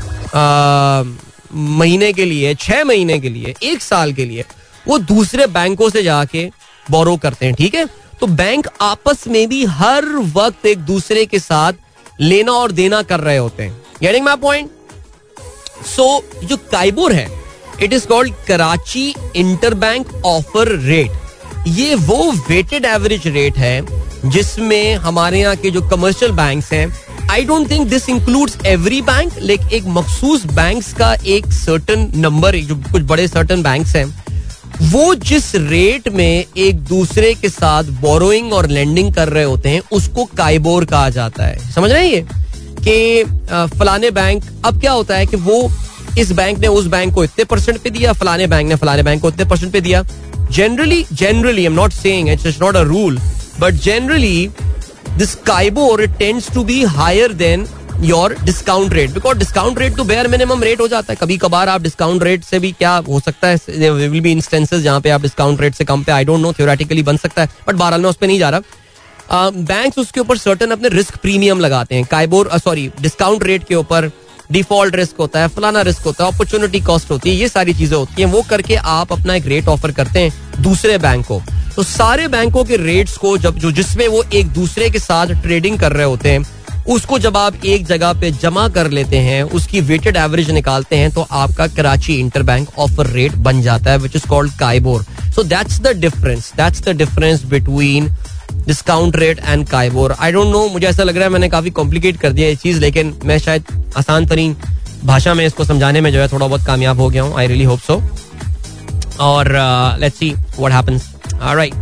आ, महीने के लिए, छह महीने के लिए, एक साल के लिए. वो दूसरे बैंकों से जाके बोरो करते हैं. ठीक है, तो बैंक आपस में भी हर वक्त एक दूसरे के साथ लेना और देना कर रहे होते हैं. Getting my point? सो जो काइबोर है, it is called Karachi interbank offer rate. ये वो वेटेड एवरेज रेट है जिसमें हमारे यहाँ के जो कमर्शियल बैंक्स हैं, I don't think this includes every bank, लेकिन एक मखसूस बैंक्स का एक सर्टन नंबर, जो कुछ बड़े सर्टन बैंक्स हैं, वो जिस रेट में एक दूसरे के साथ बोरोइंग और लेंडिंग कर रहे होते हैं उसको काइबोर कहा जाता है. समझ रहे हैं ये कि फलाने बैंक, अब क्या होता है कि वो इस बैंक ने उस बैंक को इतने परसेंट पे दिया, फलाने बैंक ने फलाने बैंक को इतने परसेंट पे दिया. Generally generally I am not saying it's it's not a rule, but generally this KIBOR it tends to be higher than your discount rate, because discount rate तो बेयर मिनिमम रेट हो जाता है. कभी कभार आप डिस्काउंट रेट से भी, क्या हो सकता है, देयर विल बी इंस्टेंसेस जहां पे आप डिस्काउंट रेट से कम पे, आई डोंट नो, थ्योरेटिकली बन सकता है, बट बहरहाल मैं उस पे नहीं जा रहा. बैंक्स उसके ऊपर सर्टेन अपने रिस्क प्रीमियम लगाते हैं. काइबोर सॉरी डिस्काउंट रेट के ऊपर डिफॉल्ट रिस्क होता है, फलाना रिस्क होता है, अपॉर्चुनिटी कॉस्ट होती है, ये सारी चीजें होती हैं. वो करके आप अपना एक रेट ऑफर करते हैं दूसरे बैंक को. तो सारे बैंकों के रेट्स को जब जो जिसमें वो एक दूसरे के साथ ट्रेडिंग कर रहे होते हैं, उसको जब आप एक जगह पे जमा कर लेते हैं, उसकी वेटेड एवरेज निकालते हैं, तो आपका कराची इंटरबैंक ऑफर रेट बन जाता है, which is called KIBOR. So that's the difference that's the difference between discount rate and KIBOR. I don't know, मुझे ऐसा लग रहा है मैंने काफी कॉम्प्लिकेट कर दिया ये चीज, लेकिन मैं शायद आसान तरीन भाषा में इसको समझाने में जो है थोड़ा बहुत कामयाब हो गया हूँ. I really hope so. और let's see what happens. Alright,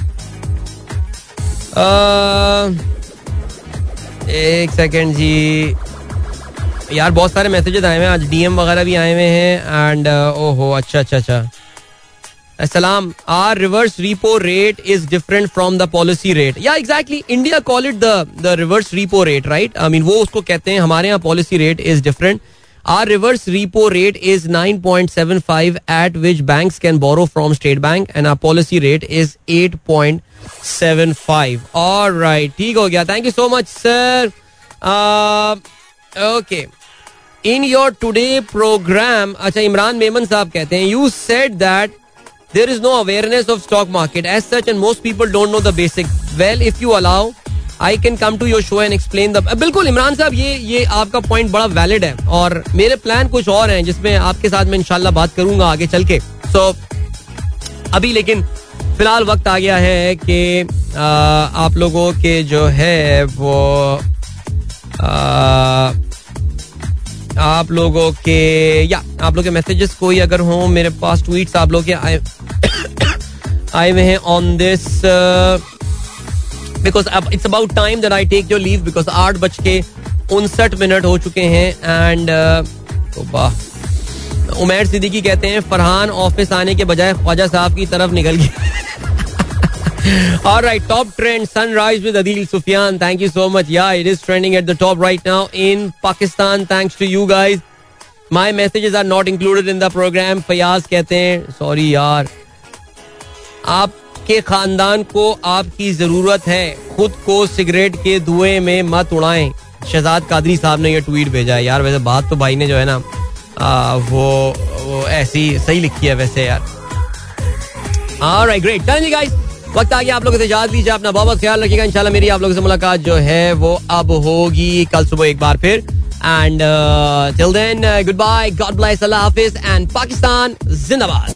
एक सेकेंड जी यार, बहुत सारे मैसेजेस आए हुए हैं आज, डीएम वगैरह भी आए हुए हैं. एंड ओहो, अच्छा अच्छा अच्छा अस्सलाम. आर reverse repo rate is different from the policy rate. Yeah, exactly. India call it the the reverse repo rate, right? I mean, वो उसको कहते हैं. हमारे यहाँ policy rate is different. Our reverse repo rate is nine point seven five at which banks can borrow from State Bank, and our policy rate is eight point seven five. All right, ठीक हो गया. Thank you so much, sir. Uh, okay. In your today program, अच्छा इमरान मेमन साहब कहते हैं, you said that there is no awareness of stock market as such and most people don't know the basic. Well, if you allow, I can come to your show and explain the. बिल्कुल इमरान साहब, ये ये आपका पॉइंट बड़ा वैलिड है और मेरे प्लान कुछ और हैं जिसमें आपके साथ मैं इंशाल्लाह बात करूंगा आगे चल के. सो so, अभी लेकिन फिलहाल वक्त आ गया है कि आप लोगों के जो है वो आ, आप लोगों के या आप लोगों के मैसेजेस कोई अगर हो मेरे पास, ट्वीट्स आप लोग के आए आए हुए हैं on this, because it's about time that I take your leave, because आठ बज के उनसठ मिनट हो चुके हैं. एंड उमैर सिद्दीकी कहते हैं फरहान ऑफिस आने के बजाय ख्वाजा साहब की तरफ निकल गया. All right, top trend Sunrise with Adil Sufyan. Thank you so much. Yeah, it is trending at the top right now in Pakistan. Thanks to you guys. My messages are not included in the program. Fayaz कहते हैं सॉरी यार, आपके खानदान को आपकी जरूरत है, खुद को सिगरेट के धुएं में मत उड़ाएं. शहजाद कादरी साहब ने ये ट्वीट भेजा है. यार वैसे बात तो भाई ने जो है ना आ, वो वो ऐसी सही लिखी है वैसे यार. All right, great. Thank you guys. वक्त आ गया आप लोगों से इजाज़त लीजिए. अपना बहुत ख्याल रखिएगा. इंशाल्लाह मेरी आप लोगों से मुलाकात जो है वो अब होगी कल सुबह एक बार फिर. And till then good bye, God bless, अल्लाह हाफिज एंड पाकिस्तान जिंदाबाद.